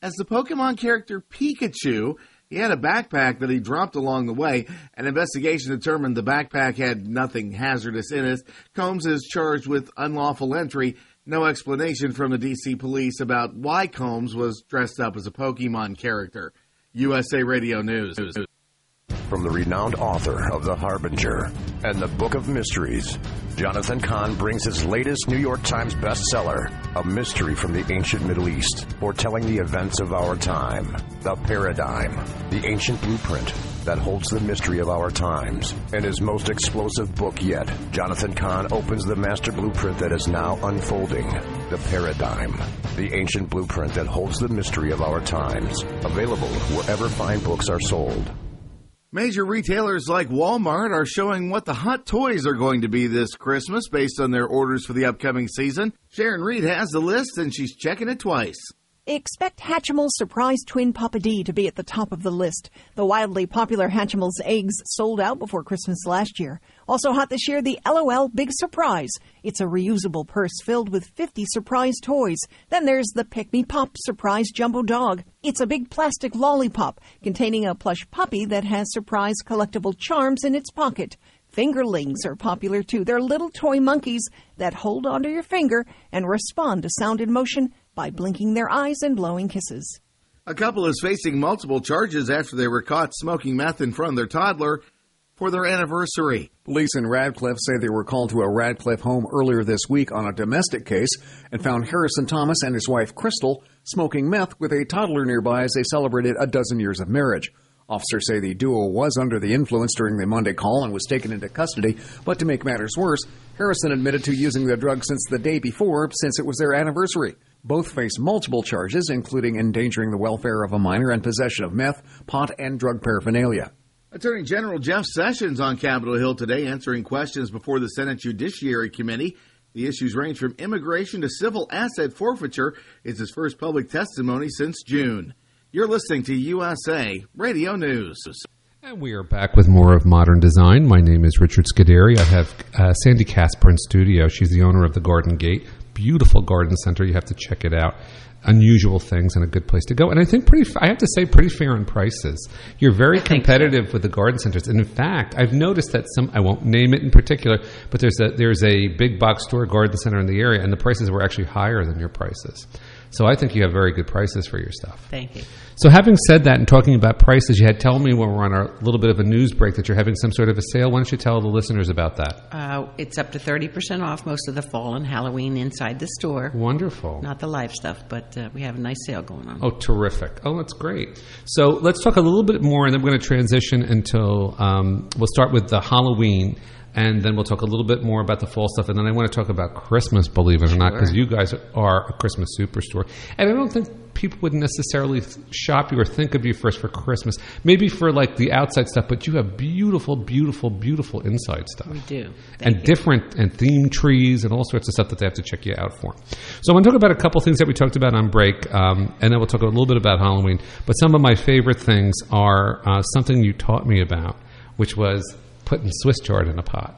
as the Pokemon character Pikachu. He had a backpack that he dropped along the way. An investigation determined the backpack had nothing hazardous in it. Combs is charged with unlawful entry. No explanation from the D.C. police about why Combs was dressed up as a Pokemon character. USA Radio News. From the renowned author of The Harbinger and the Book of Mysteries, Jonathan Cahn brings his latest New York Times bestseller, A Mystery from the Ancient Middle East, foretelling the events of our time. The Paradigm, the ancient blueprint that holds the mystery of our times. In his most explosive book yet, Jonathan Cahn opens the master blueprint that is now unfolding. The Paradigm, the ancient blueprint that holds the mystery of our times. Available wherever fine books are sold. Major retailers like Walmart are showing what the hot toys are going to be this Christmas based on their orders for the upcoming season. Sharon Reed has the list, and she's checking it twice. Expect Hatchimals Surprise Twin Papa D to be at the top of the list. The wildly popular Hatchimals eggs sold out before Christmas last year. Also hot this year, the LOL Big Surprise. It's a reusable purse filled with 50 surprise toys. Then there's the Pick Me Pop Surprise Jumbo Dog. It's a big plastic lollipop containing a plush puppy that has surprise collectible charms in its pocket. Fingerlings are popular too. They're little toy monkeys that hold onto your finger and respond to sound and motion by blinking their eyes and blowing kisses. A couple is facing multiple charges after they were caught smoking meth in front of their toddler for their anniversary. Police in Radcliffe say they were called to a Radcliffe home earlier this week on a domestic case and found Harrison Thomas and his wife Crystal smoking meth with a toddler nearby as they celebrated a dozen years of marriage. Officers say the duo was under the influence during the Monday call and was taken into custody, but to make matters worse, Harrison admitted to using the drug since the day before, since it was their anniversary. Both face multiple charges, including endangering the welfare of a minor and possession of meth, pot, and drug paraphernalia. Attorney General Jeff Sessions on Capitol Hill today answering questions before the Senate Judiciary Committee. The issues range from immigration to civil asset forfeiture. It's his first public testimony since June. You're listening to USA Radio News. And we are back with more of Modern Design. My name is Richard Scuderi. I have Sandy Casper in studio. She's the owner of the Garden Gate. Beautiful garden center. You have to check it out. Unusual things and a good place to go. And I think I have to say pretty fair on prices. You're very competitive with the garden centers. And in fact, I've noticed that I won't name it in particular, but there's a big box store garden center in the area, and the prices were actually higher than your prices. So I think you have very good prices for your stuff. Thank you. So having said that and talking about prices, you had told me when we're on our little bit of a news break that you're having some sort of a sale. Why don't you tell the listeners about that? It's up to 30% off most of the fall and Halloween inside the store. Wonderful. Not the live stuff, but we have a nice sale going on. Oh, terrific. Oh, that's great. So let's talk a little bit more, and then we're going to transition until we'll start with the Halloween. And then we'll talk a little bit more about the fall stuff. And then I want to talk about Christmas, believe it or not, because you guys are a Christmas superstore. And I don't think people would necessarily shop you or think of you first for Christmas. Maybe for like the outside stuff, but you have beautiful, beautiful, beautiful inside stuff. We do. And different and themed trees and all sorts of stuff that they have to check you out for. So I want to talk about a couple things that we talked about on break, and then we'll talk a little bit about Halloween. But some of my favorite things are something you taught me about, which was putting Swiss chard in a pot.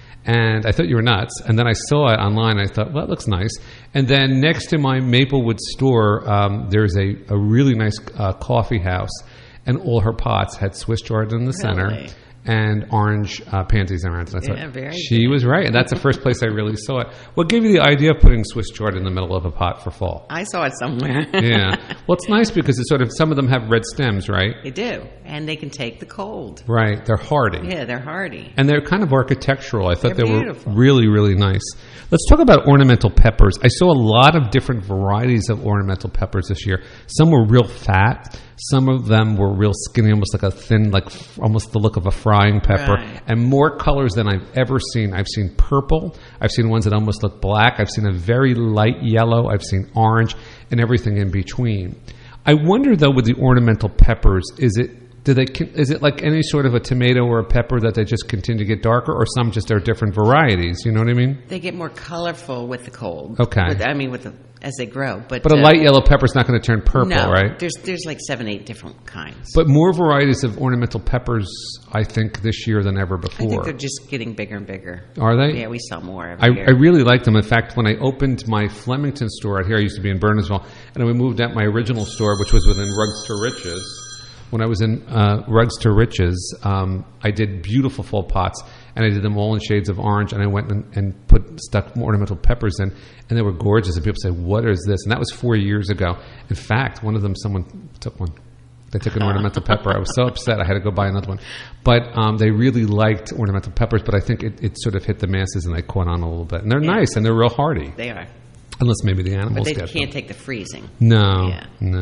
And I thought you were nuts. And then I saw it online, and I thought, well, that looks nice. And then next to my Maplewood store, there's a really nice coffee house, and all her pots had Swiss chard in the center and orange pansies around it. And I thought, she was right. And that's the first place I really saw it. What gave you the idea of putting Swiss chard in the middle of a pot for fall? I saw it somewhere. Yeah. Well, it's nice because it's sort of, some of them have red stems, right? They do. And they can take the cold. Right. They're hardy. Yeah, they're hardy. And they're kind of architectural. I thought they were beautiful. Really, really nice. Let's talk about ornamental peppers. I saw a lot of different varieties of ornamental peppers this year. Some were real fat. Some of them were real skinny, almost like a thin, like almost the look of a frying pepper. Right. And more colors than I've ever seen. I've seen purple. I've seen ones that almost look black. I've seen a very light yellow. I've seen orange and everything in between. I wonder, though, with the ornamental peppers, is it Is it like any sort of a tomato or a pepper that they just continue to get darker, or some just are different varieties? You know what I mean? They get more colorful with the cold. Okay. As they grow. But a light yellow pepper is not going to turn purple, no, right? There's like 7-8 different kinds. But more varieties of ornamental peppers, I think, this year than ever before. I think they're just getting bigger and bigger. Are they? Yeah, we sell more every year. I really like them. In fact, when I opened my Flemington store out here, I used to be in Burnsville, and we moved out my original store, which was within Rugs to Riches. When I was in Rugs to Riches, I did beautiful full pots, and I did them all in shades of orange, and I went and stuck ornamental peppers in, and they were gorgeous. And people say, "What is this?" And that was 4 years ago. In fact, someone took one. They took an ornamental pepper. I was so upset I had to go buy another one. But they really liked ornamental peppers, but I think it sort of hit the masses, and they caught on a little bit. And they're nice, and they're real hardy. They are. Unless maybe the animals get them. But they can't take the freezing. No.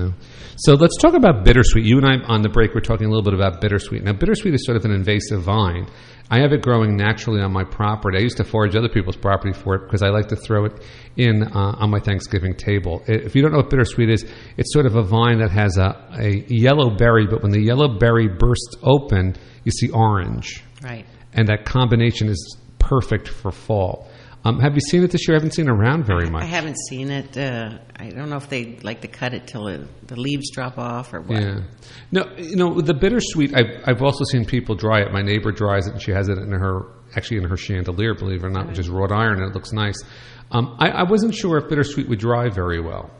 So let's talk about bittersweet. You and I, on the break, were talking a little bit about bittersweet. Now, bittersweet is sort of an invasive vine. I have it growing naturally on my property. I used to forage other people's property for it because I like to throw it in on my Thanksgiving table. If you don't know what bittersweet is, it's sort of a vine that has a yellow berry, but when the yellow berry bursts open, you see orange. Right. And that combination is perfect for fall. Have you seen it this year? I haven't seen it around very much. I haven't seen it. I don't know if they like to cut it till the leaves drop off or what. Yeah. No, with the bittersweet, I've also seen people dry it. My neighbor dries it, and she has it in her chandelier, believe it or not, which is wrought iron, and it looks nice. I wasn't sure if bittersweet would dry very well.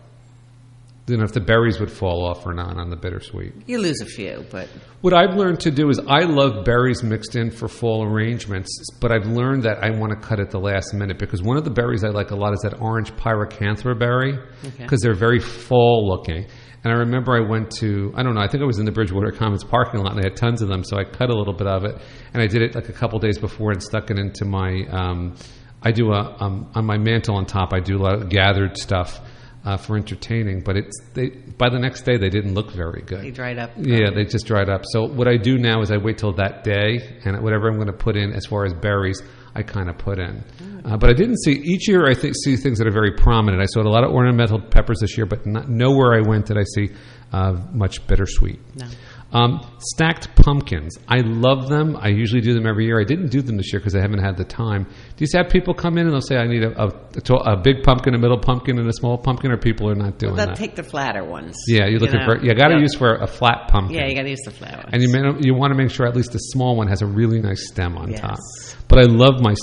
If the berries would fall off or not on the bittersweet. You lose a few, but... What I've learned to do is I love berries mixed in for fall arrangements, but I've learned that I want to cut at the last minute because one of the berries I like a lot is that orange pyracantha berry because they're very fall-looking. And I remember I went to, I think I was in the Bridgewater Commons parking lot and they had tons of them, so I cut a little bit of it. And I did it like a couple days before and stuck it into my, I do on my mantle on top, I do a lot of gathered stuff. For entertaining, but by the next day they didn't look very good. They dried up. Yeah, they just dried up. So what I do now is I wait till that day, and whatever I'm going to put in as far as berries, I kind of put in. But I didn't see each year. I see things that are very prominent. I saw a lot of ornamental peppers this year, but nowhere I went did I see much bittersweet. No. Stacked pumpkins. I love them. I usually do them every year. I didn't do them this year because I haven't had the time. Do you have people come in and they'll say, I need a big pumpkin, a middle pumpkin, and a small pumpkin, or people are not doing that? They'll take the flatter ones. Yeah, you're looking for, you got to use for a flat pumpkin. Yeah, you got to use the flat ones. And you want to make sure at least the small one has a really nice stem on top. But I love my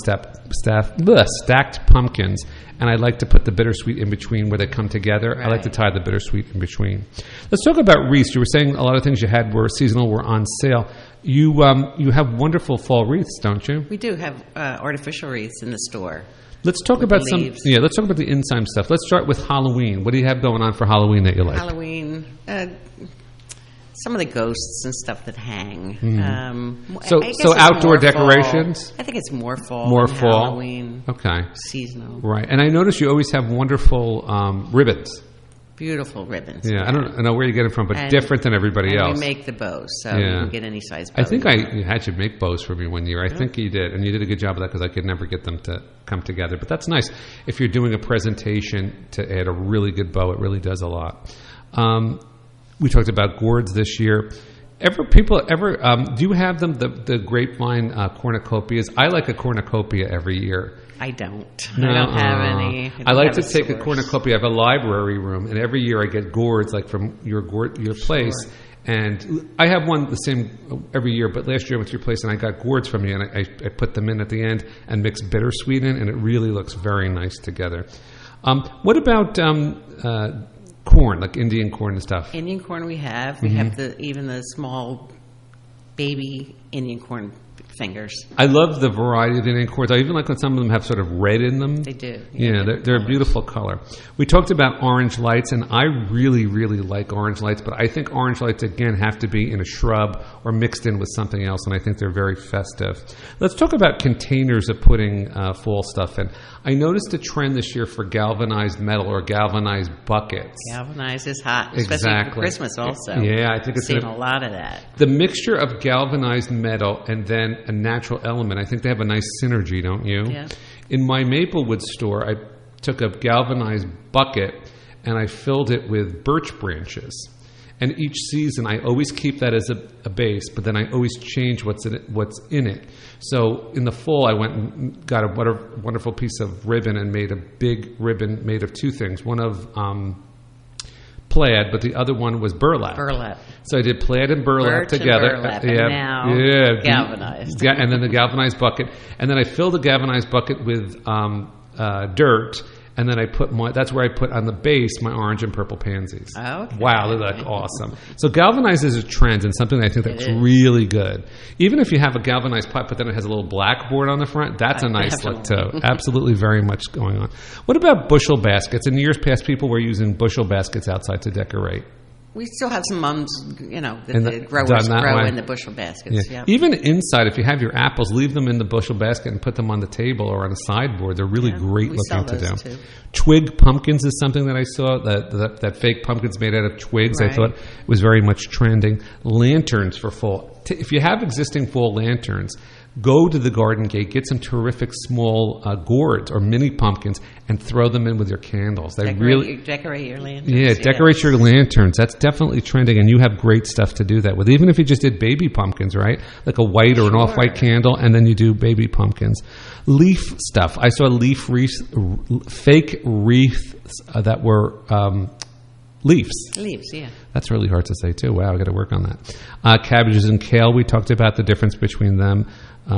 stacked pumpkins. And I like to put the bittersweet in between where they come together. Right. I like to tie the bittersweet in between. Let's talk about wreaths. You were saying a lot of things you had were seasonal, were on sale. You have wonderful fall wreaths, don't you? We do have artificial wreaths in the store. Let's talk about let's talk about the inside stuff. Let's start with Halloween. What do you have going on for Halloween that you like? Halloween, some of the ghosts and stuff that hang. Mm-hmm. So outdoor decorations? I think it's more fall. More fall. Halloween. Okay. Seasonal. Right. And I notice you always have wonderful ribbons. Beautiful ribbons. Yeah, I don't know where you get them from, but different than everybody else. We make the bows, so you can get any size bow. I think I had you make bows for me one year. I think you did, and you did a good job of that because I could never get them to come together. But that's nice. If you're doing a presentation to add a really good bow, it really does a lot. We talked about gourds this year. Do you have them, the grapevine cornucopias? I like a cornucopia every year. I don't. No, I don't have any. I like to take a cornucopia. I have a library room, and every year I get gourds like from your place. Sure. And I have one the same every year, but last year I went to your place and I got gourds from you, and I put them in at the end and mix bittersweet in, and it really looks very nice together. What about corn, like Indian corn and stuff? Indian corn we have. We have even the small baby Indian corn fingers. I love the variety of the Indian corns. I even like when some of them have sort of red in them. They do. Yeah, they're a beautiful color. We talked about orange lights, and I really, really like orange lights, but I think orange lights, again, have to be in a shrub or mixed in with something else, and I think they're very festive. Let's talk about containers of putting fall stuff in. I noticed a trend this year for galvanized metal or galvanized buckets. Galvanized is hot, especially for Christmas also. Yeah, I think it's seen a lot of that. The mixture of galvanized metal and then a natural element, I think they have a nice synergy, don't you? Yeah. In my Maplewood store, I took a galvanized bucket and I filled it with birch branches. And each season, I always keep that as a base, but then I always change what's in it. So in the fall, I went and got a wonderful piece of ribbon and made a big ribbon made of two things. One of plaid, but the other one was burlap. So I did plaid and burlap together. And burlap, and now galvanized. And then the galvanized bucket. And then I filled the galvanized bucket with dirt. And then that's where I put on the base my orange and purple pansies. Okay. Wow, they look awesome. So galvanized is a trend and something I think that's really good. Even if you have a galvanized pipe, but then it has a little blackboard on the front, that's a nice look too. Absolutely very much going on. What about bushel baskets? In years past, people were using bushel baskets outside to decorate. We still have some mums, that the growers grow in the bushel baskets. Yeah. Even inside, if you have your apples, leave them in the bushel basket and put them on the table or on a sideboard. They're really great looking to do. Too. Twig pumpkins is something that I saw, that fake pumpkins made out of twigs. Right. I thought it was very much trending. Lanterns for fall. If you have existing fall lanterns, go to the garden gate, get some terrific small gourds or mini pumpkins, and throw them in with your candles. Decorate your lanterns. Yeah, decorate your lanterns. That's definitely trending, and you have great stuff to do that with. Even if you just did baby pumpkins, right? Like a white or an off-white candle, and then you do baby pumpkins. Leaf stuff. I saw leaf wreaths, fake wreaths that were leaves. Leaves, yeah. That's really hard to say, too. Wow, I got to work on that. Cabbages and kale, we talked about the difference between them.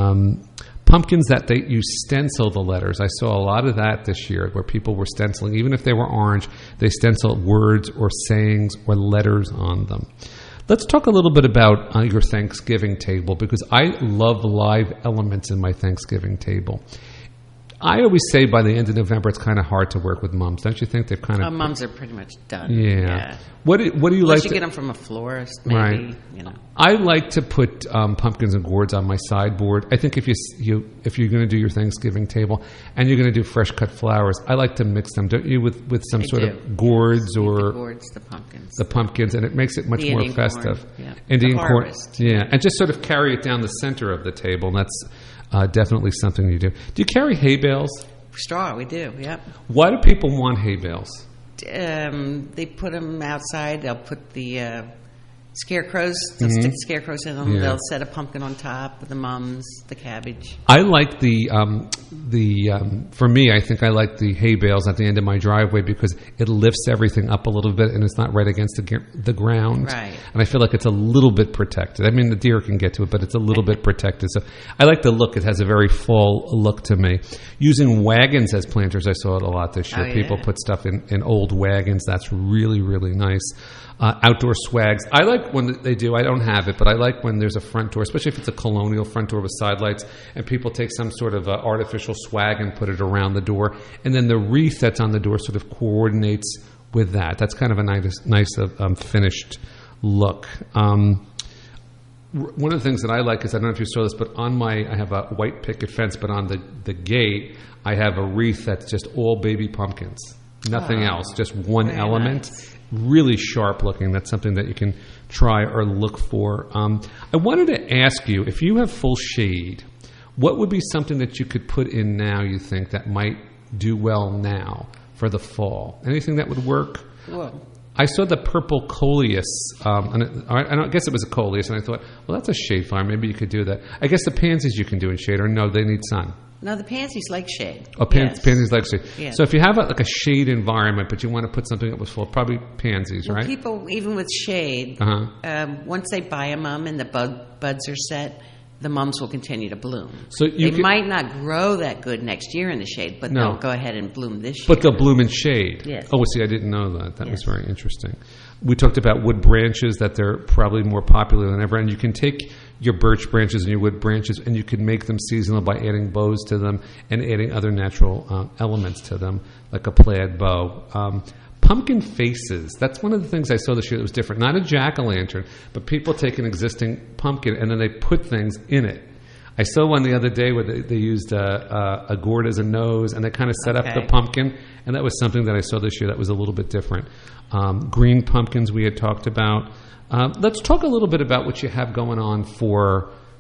Pumpkins that you stencil the letters. I saw a lot of that this year where people were stenciling. Even if they were orange, they stenciled words or sayings or letters on them. Let's talk a little bit about your Thanksgiving table, because I love live elements in my Thanksgiving table. I always say by the end of November, it's kind of hard to work with mums. Don't you think they've kind of... mums are pretty much done. Yeah. What do you like? Unless you get them from a florist, maybe. Right. I like to put pumpkins and gourds on my sideboard. I think if you're going to do your Thanksgiving table and you're going to do fresh cut flowers, I like to mix them, don't you, with some of gourds or the gourds, the pumpkins, and it makes it much more festive. Corn. Yeah. Indian corn, and just sort of carry it down the center of the table. And that's definitely something you do. Do you carry hay bales? Straw, we do. Yep. Why do people want hay bales? They put them outside. They'll put the scarecrows. They'll stick scarecrows in them. Yeah. They'll set a pumpkin on top with the mums, the cabbage. I like for me, I think I like the hay bales at the end of my driveway because it lifts everything up a little bit and it's not right against the ground. Right. And I feel like it's a little bit protected. I mean, the deer can get to it, but it's a little bit protected. So I like the look. It has a very fall look to me. Using wagons as planters, I saw it a lot this year. People put stuff in old wagons. That's really, really nice. Outdoor swags. I like when they do. I don't have it, but I like when there's a front door, especially if it's a colonial front door with side lights, and people take some sort of artificial swag and put it around the door, and then the wreath that's on the door sort of coordinates with that. That's kind of a nice finished look. One of the things that I like is, I don't know if you saw this, but I have a white picket fence, but on the gate, I have a wreath that's just all baby pumpkins. Nothing else, just one element. Nice. Really sharp looking. That's something that you can try or look for. I wanted to ask you, if you have full shade, what would be something that you could put in now, you think, that might do well now for the fall? Anything that would work? Well, I saw the purple coleus, and I guess it was a coleus, and I thought, well, that's a shade flower. Maybe you could do that. I guess the pansies you can do in shade, or no, they need sun. No, the pansies like shade. Oh, pansies like shade. Yes. So if you have a shade environment, but you want to put something that was full, probably pansies, right? People, even with shade, once they buy a mum and the buds are set, the mums will continue to bloom. So they might not grow that good next year in the shade, but they'll go ahead and bloom this year. But they'll bloom in shade. Yes. Oh, see, I didn't know that. That was very interesting. We talked about wood branches, that they're probably more popular than ever. And you can take your birch branches and your wood branches and you can make them seasonal by adding bows to them and adding other natural elements to them, like a plaid bow. Pumpkin faces. That's one of the things I saw this year that was different. Not a jack-o'-lantern, but people take an existing pumpkin and then they put things in it. I saw one the other day where they used a gourd as a nose and they kind of set up the pumpkin, and that was something that I saw this year that was a little bit different. Green pumpkins we had talked about. Let's talk a little bit about what you have going on for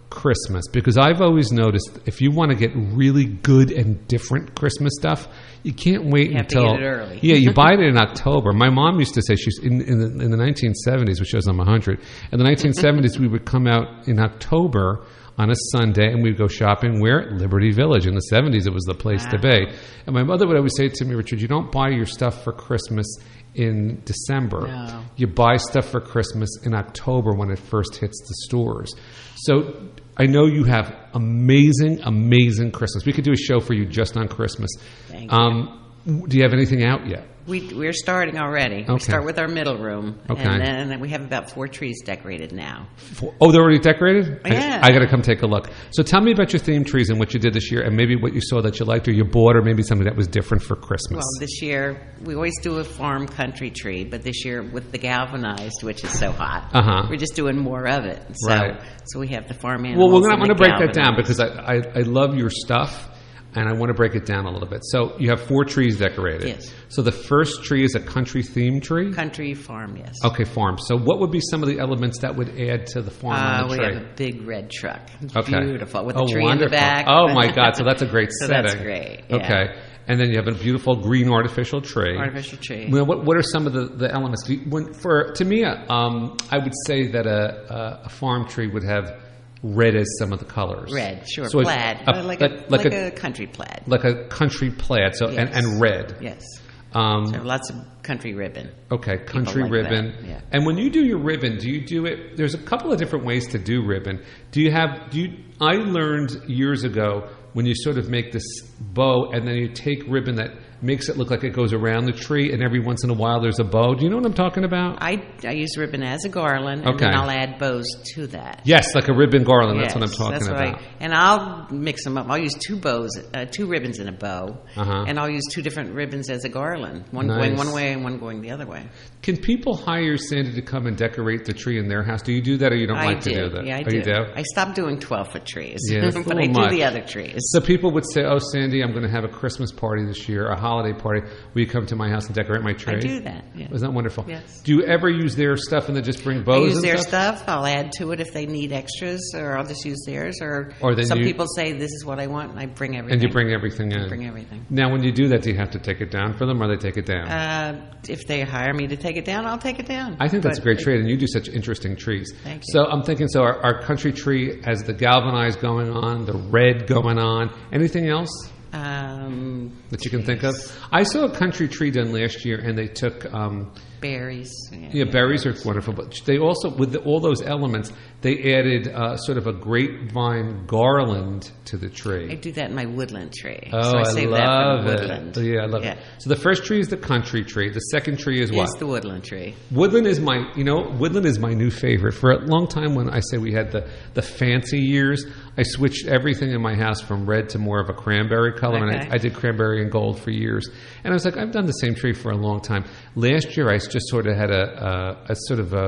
Christmas, because I've always noticed if you want to get really good and different Christmas stuff, you can't wait until to get it early. Yeah, you buy it in October. My mom used to say she's in the 1970s, which shows I'm 100. In the 1970s, we would come out in October on a Sunday and we'd go shopping where? At Liberty Village. In the 70s, it was the place to be. And my mother would always say to me, Richard, you don't buy your stuff for Christmas in December. No. You buy stuff for Christmas in October when it first hits the stores. So I know you have amazing, amazing Christmas. We could do a show for you just on Christmas. Thank you. Do you have anything out yet? We're starting already. Okay. We start with our middle room. Okay. And then we have about 4 trees decorated now. Oh, they're already decorated? Yeah. I got to come take a look. So tell me about your theme trees and what you did this year and maybe what you saw that you liked or you bought or maybe something that was different for Christmas. Well, this year, we always do a farm country tree, but this year with the galvanized, which is so hot, we're just doing more of it. So, right. So we have the farm animals. Well, I'm going to break that down galvanized. because I love your stuff. And I want to break it down a little bit. So you have 4 trees decorated. Yes. So the first tree is a country theme tree? Country farm, yes. Okay, farm. So what would be some of the elements that would add to the farm on the tree? We have a big red truck. It's okay. beautiful. With the tree in the wonderful. back. Oh, my God. So that's a great so setting. That's great. Yeah. Okay. And then you have a beautiful green artificial tree. Artificial tree. Well, what are some of the elements? To me, I would say that a farm tree would have red as some of the colors. Red, sure. So plaid. Like a country plaid. Like a country plaid. So yes. and red. Yes. So lots of country ribbon. Okay, country like ribbon. Yeah. And when you do your ribbon, do you do it? There's a couple of different ways to do ribbon. I learned years ago when you sort of make this bow and then you take ribbon that makes it look like it goes around the tree, and every once in a while there's a bow. Do you know what I'm talking about? I use ribbon as a garland, and then I'll add bows to that. Yes, like a ribbon garland. Yes, that's what I'm talking about. And I'll mix them up. I'll use 2 ribbons in a bow, and I'll use 2 different ribbons as a garland, one going one way and one going the other way. Can people hire Sandy to come and decorate the tree in their house? Do you do that, or you don't like to do that? Yeah, I do. do. You do? I stopped doing 12-foot trees, yeah, but I do the other trees. So people would say, "Oh, Sandy, I'm going to have a Christmas party this year, a holiday party. Will you come to my house and decorate my tree?" I do that. Yeah. Isn't that wonderful? Yes. Do you ever use their stuff and then just bring bows? I use their stuff. I'll add to it if they need extras, or I'll just use theirs. Or then some people say, "This is what I want," and I bring everything. And you bring everything in. I bring everything. Now, when you do that, do you have to take it down for them, or they take it down? If they hire me to take it down, I'll take it down. I think that's a great trade, and you do such interesting trees. Thank you. So I'm thinking, our country tree has the galvanized going on, the red going on. Anything else that you can think of? I saw a country tree done last year, and they took berries. Yeah, berries are wonderful, but they also, with all those elements, they added sort of a grapevine garland to the tree. I do that in my woodland tree. Oh, so I save love that for the it. woodland. Yeah, I love it. So the first tree is the country tree. The second tree is what? It's the woodland tree. Woodland is my new favorite. For a long time, when I say we had the fancy years, I switched everything in my house from red to more of a cranberry color, and I did cranberry and gold for years. And I was like, I've done the same tree for a long time. Last year, I just sort of had a sort of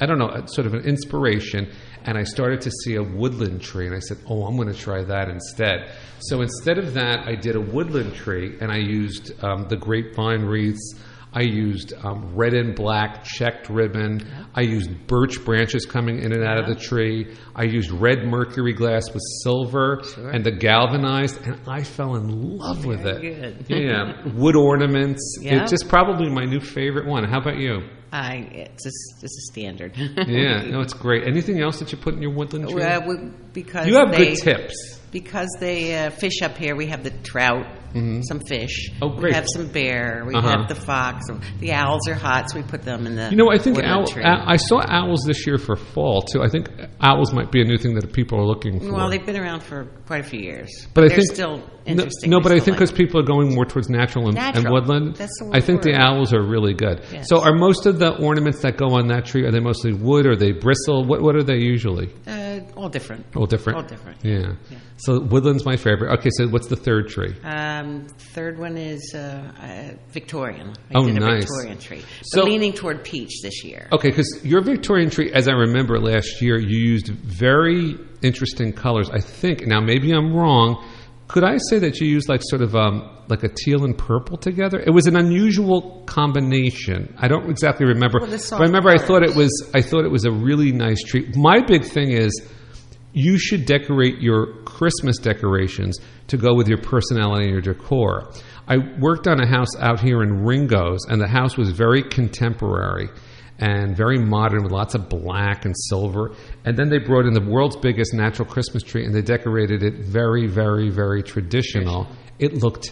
an inspiration, and I started to see a woodland tree, and I said, oh, I'm going to try that instead. So instead of that, I did a woodland tree, and I used the grapevine wreaths. I used red and black checked ribbon. I used birch branches coming in and out of the tree. I used red mercury glass with silver and the galvanized, and I fell in love with it. Good. Yeah, wood ornaments. Yeah. It's just probably my new favorite one. How about you? It's a standard. Yeah, no, it's great. Anything else that you put in your woodland tree? Because you have good tips. Because they fish up here, we have the trout, some fish. Oh, great. We have some bear. We have the fox. The owls are hot, so we put them in the I think tree. I saw owls this year for fall, too. I think owls might be a new thing that people are looking for. Well, they've been around for quite a few years. But they're still interesting. No, but I think because people are going more towards natural and woodland, that's the I think word. the owls are really good. Yes. So are most of the ornaments that go on that tree, are they mostly wood, or are they bristle? What are they usually? All different. All different? All different. Yeah. So woodland's my favorite. Okay, so what's the third tree? Third one is Victorian. I did nice. a Victorian tree. So leaning toward peach this year. Okay, because your Victorian tree, as I remember last year, you used very interesting colors. I think, now maybe I'm wrong, could I say that you used like sort of like a teal and purple together? It was an unusual combination. I don't exactly remember. But I remember I thought it was a really nice tree. My big thing is, you should decorate your Christmas decorations to go with your personality and your decor. I worked on a house out here in Ringo's, and the house was very contemporary and very modern with lots of black and silver. And then they brought in the world's biggest natural Christmas tree, and they decorated it very, very, very traditional. It looked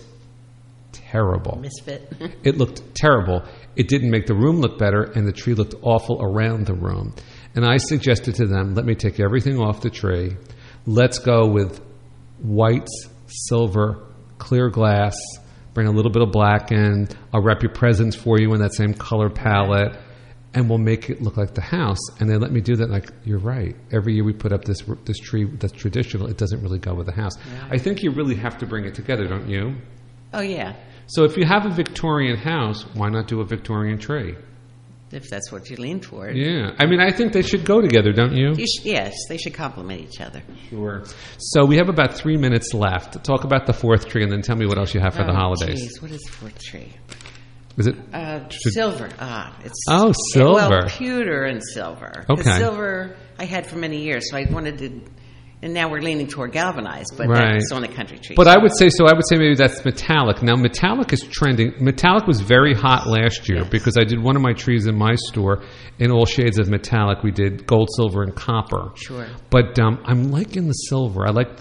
terrible. Misfit. It looked terrible. It didn't make the room look better, and the tree looked awful around the room. And I suggested to them, let me take everything off the tree. Let's go with white, silver, clear glass, bring a little bit of black in. I'll wrap your presents for you in that same color palette, and we'll make it look like the house. And they let me do that. Like, you're right. Every year we put up this tree that's traditional. It doesn't really go with the house. Yeah. I think you really have to bring it together, don't you? Oh, yeah. So if you have a Victorian house, why not do a Victorian tree? If that's what you lean toward. Yeah. I mean, I think they should go together, don't you? Yes, they should complement each other. Sure. So we have about 3 minutes left. Talk about the fourth tree, and then tell me what else you have for the holidays. Geez, what is the fourth tree? Is it? Silver. Silver. Well, pewter and silver. Okay. Silver I had for many years, so I wanted to... And now we're leaning toward galvanized, but right. That's on a country tree. But I would say maybe that's metallic. Now, metallic is trending. Metallic was very hot last year because I did one of my trees in my store in all shades of metallic. We did gold, silver, and copper. Sure. But I'm liking the silver. I like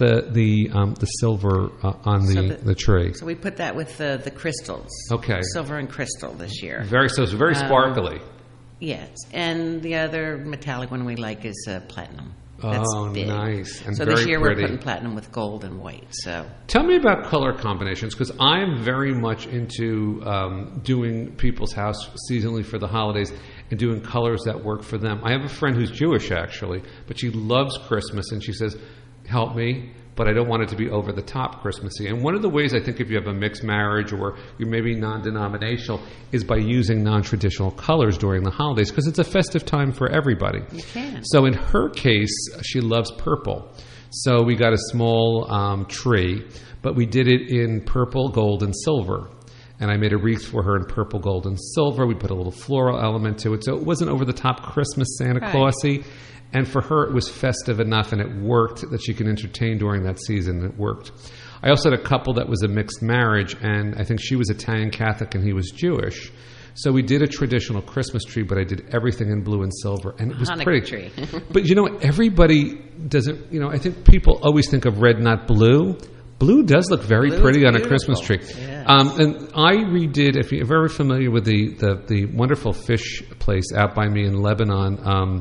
the silver on the tree. So we put that with the crystals. Okay. Silver and crystal this year. Very sparkly. Yes. And the other metallic one we like is platinum. That's big. Nice. And so very this year pretty. We're putting platinum with gold and white. So tell me about color combinations, because I'm very much into doing people's house seasonally for the holidays and doing colors that work for them. I have a friend who's Jewish, actually, but she loves Christmas, and she says, help me, but I don't want it to be over the top Christmassy. And one of the ways I think if you have a mixed marriage or you're maybe non-denominational is by using non-traditional colors during the holidays, because it's a festive time for everybody. You can. So in her case, she loves purple. So we got a small tree, but we did it in purple, gold, and silver. And I made a wreath for her in purple, gold, and silver. We put a little floral element to it. So it wasn't over-the-top Christmas Santa Clausy. And for her, it was festive enough, and it worked that she could entertain during that season. It worked. I also had a couple that was a mixed marriage, and I think she was Italian Catholic and he was Jewish. So we did a traditional Christmas tree, but I did everything in blue and silver, and it was Hanukkah pretty. Tree. But everybody doesn't. I think people always think of red, not blue. Blue does look very pretty on a Christmas tree. Yes. And I redid. If you're very familiar with the wonderful fish place out by me in Lebanon.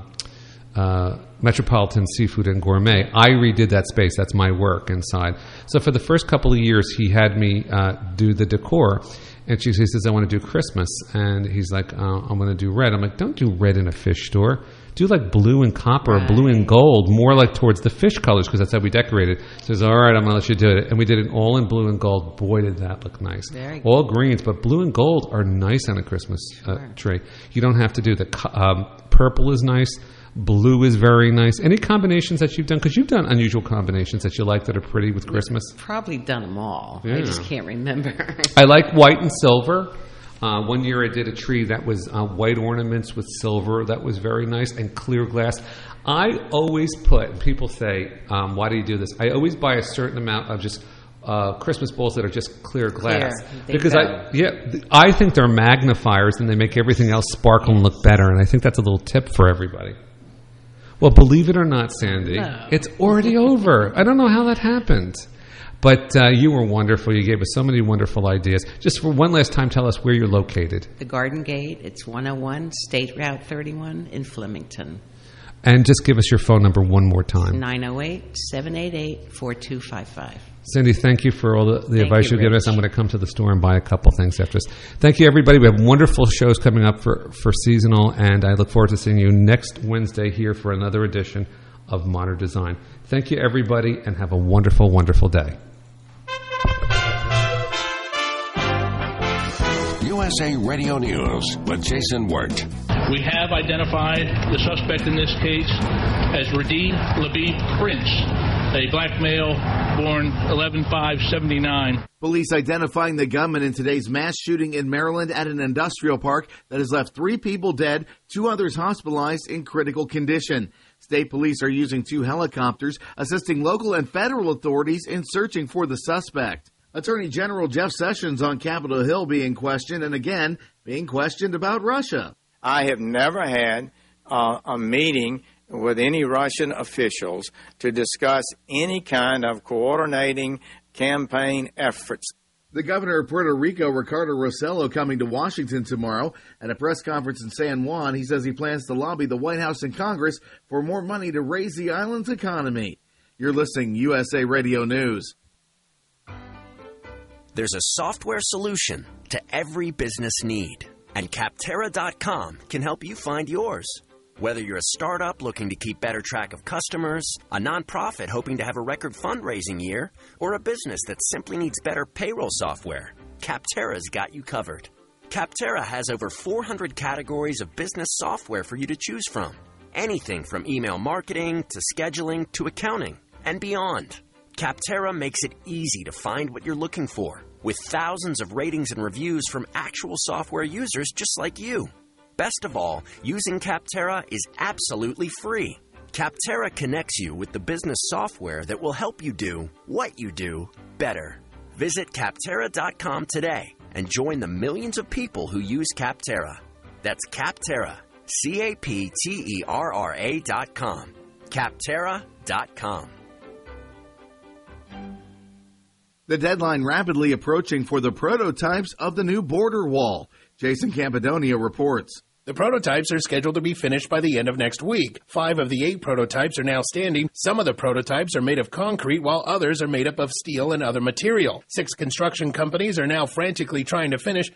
Metropolitan Seafood and Gourmet. I redid that space. That's my work inside. So for the first couple of years, he had me do the decor. And he says, I want to do Christmas. And he's like, I'm going to do red. I'm like, don't do red in a fish store. Do like blue and copper or blue and gold, more like towards the fish colors, because that's how we decorated. He says, all right, I'm going to let you do it. And we did it all in blue and gold. Boy, did that look nice. Very good. All greens, but blue and gold are nice on a Christmas tree. You don't have to do the purple is nice. Blue is very nice. Any combinations that you've done? Because you've done unusual combinations that you like that are pretty with Christmas. We've probably done them all. Yeah. I just can't remember. I like white and silver. One year I did a tree that was white ornaments with silver. That was very nice. And clear glass. I always put, people say, why do you do this? I always buy a certain amount of just Christmas balls that are just clear glass. Because I think they're magnifiers and they make everything else sparkle and look better. And I think that's a little tip for everybody. Well, believe it or not, Sandy, it's already over. I don't know how that happened. But you were wonderful. You gave us so many wonderful ideas. Just for one last time, tell us where you're located. The Garden Gate. It's 101 State Route 31 in Flemington. And just give us your phone number one more time. 908-788-4255. Cindy, thank you for all the advice you've given us. I'm going to come to the store and buy a couple things after this. Thank you, everybody. We have wonderful shows coming up for seasonal, and I look forward to seeing you next Wednesday here for another edition of Modern Design. Thank you, everybody, and have a wonderful, wonderful day. USA Radio News with Jason Wirt. We have identified the suspect in this case as Radhi Labib Prince, a black male born 11/5/79. Police identifying the gunman in today's mass shooting in Maryland at an industrial park that has left 3 people dead, 2 others hospitalized in critical condition. State police are using 2 helicopters, assisting local and federal authorities in searching for the suspect. Attorney General Jeff Sessions on Capitol Hill being questioned, and again being questioned about Russia. I have never had a meeting with any Russian officials to discuss any kind of coordinating campaign efforts. The governor of Puerto Rico, Ricardo Rossello, coming to Washington tomorrow. At a press conference in San Juan, he says he plans to lobby the White House and Congress for more money to raise the island's economy. You're listening to USA Radio News. There's a software solution to every business need, and Capterra.com can help you find yours. Whether you're a startup looking to keep better track of customers, a nonprofit hoping to have a record fundraising year, or a business that simply needs better payroll software, Capterra's got you covered. Capterra has over 400 categories of business software for you to choose from. Anything from email marketing to scheduling to accounting and beyond. Capterra makes it easy to find what you're looking for, with thousands of ratings and reviews from actual software users just like you. Best of all, using Capterra is absolutely free. Capterra connects you with the business software that will help you do what you do better. Visit Capterra.com today and join the millions of people who use Capterra. That's Capterra, Capterra.com. Capterra.com. The deadline rapidly approaching for the prototypes of the new border wall. Jason Campidonia reports. The prototypes are scheduled to be finished by the end of next week. 5 of the 8 prototypes are now standing. Some of the prototypes are made of concrete, while others are made up of steel and other material. 6 construction companies are now frantically trying to finish.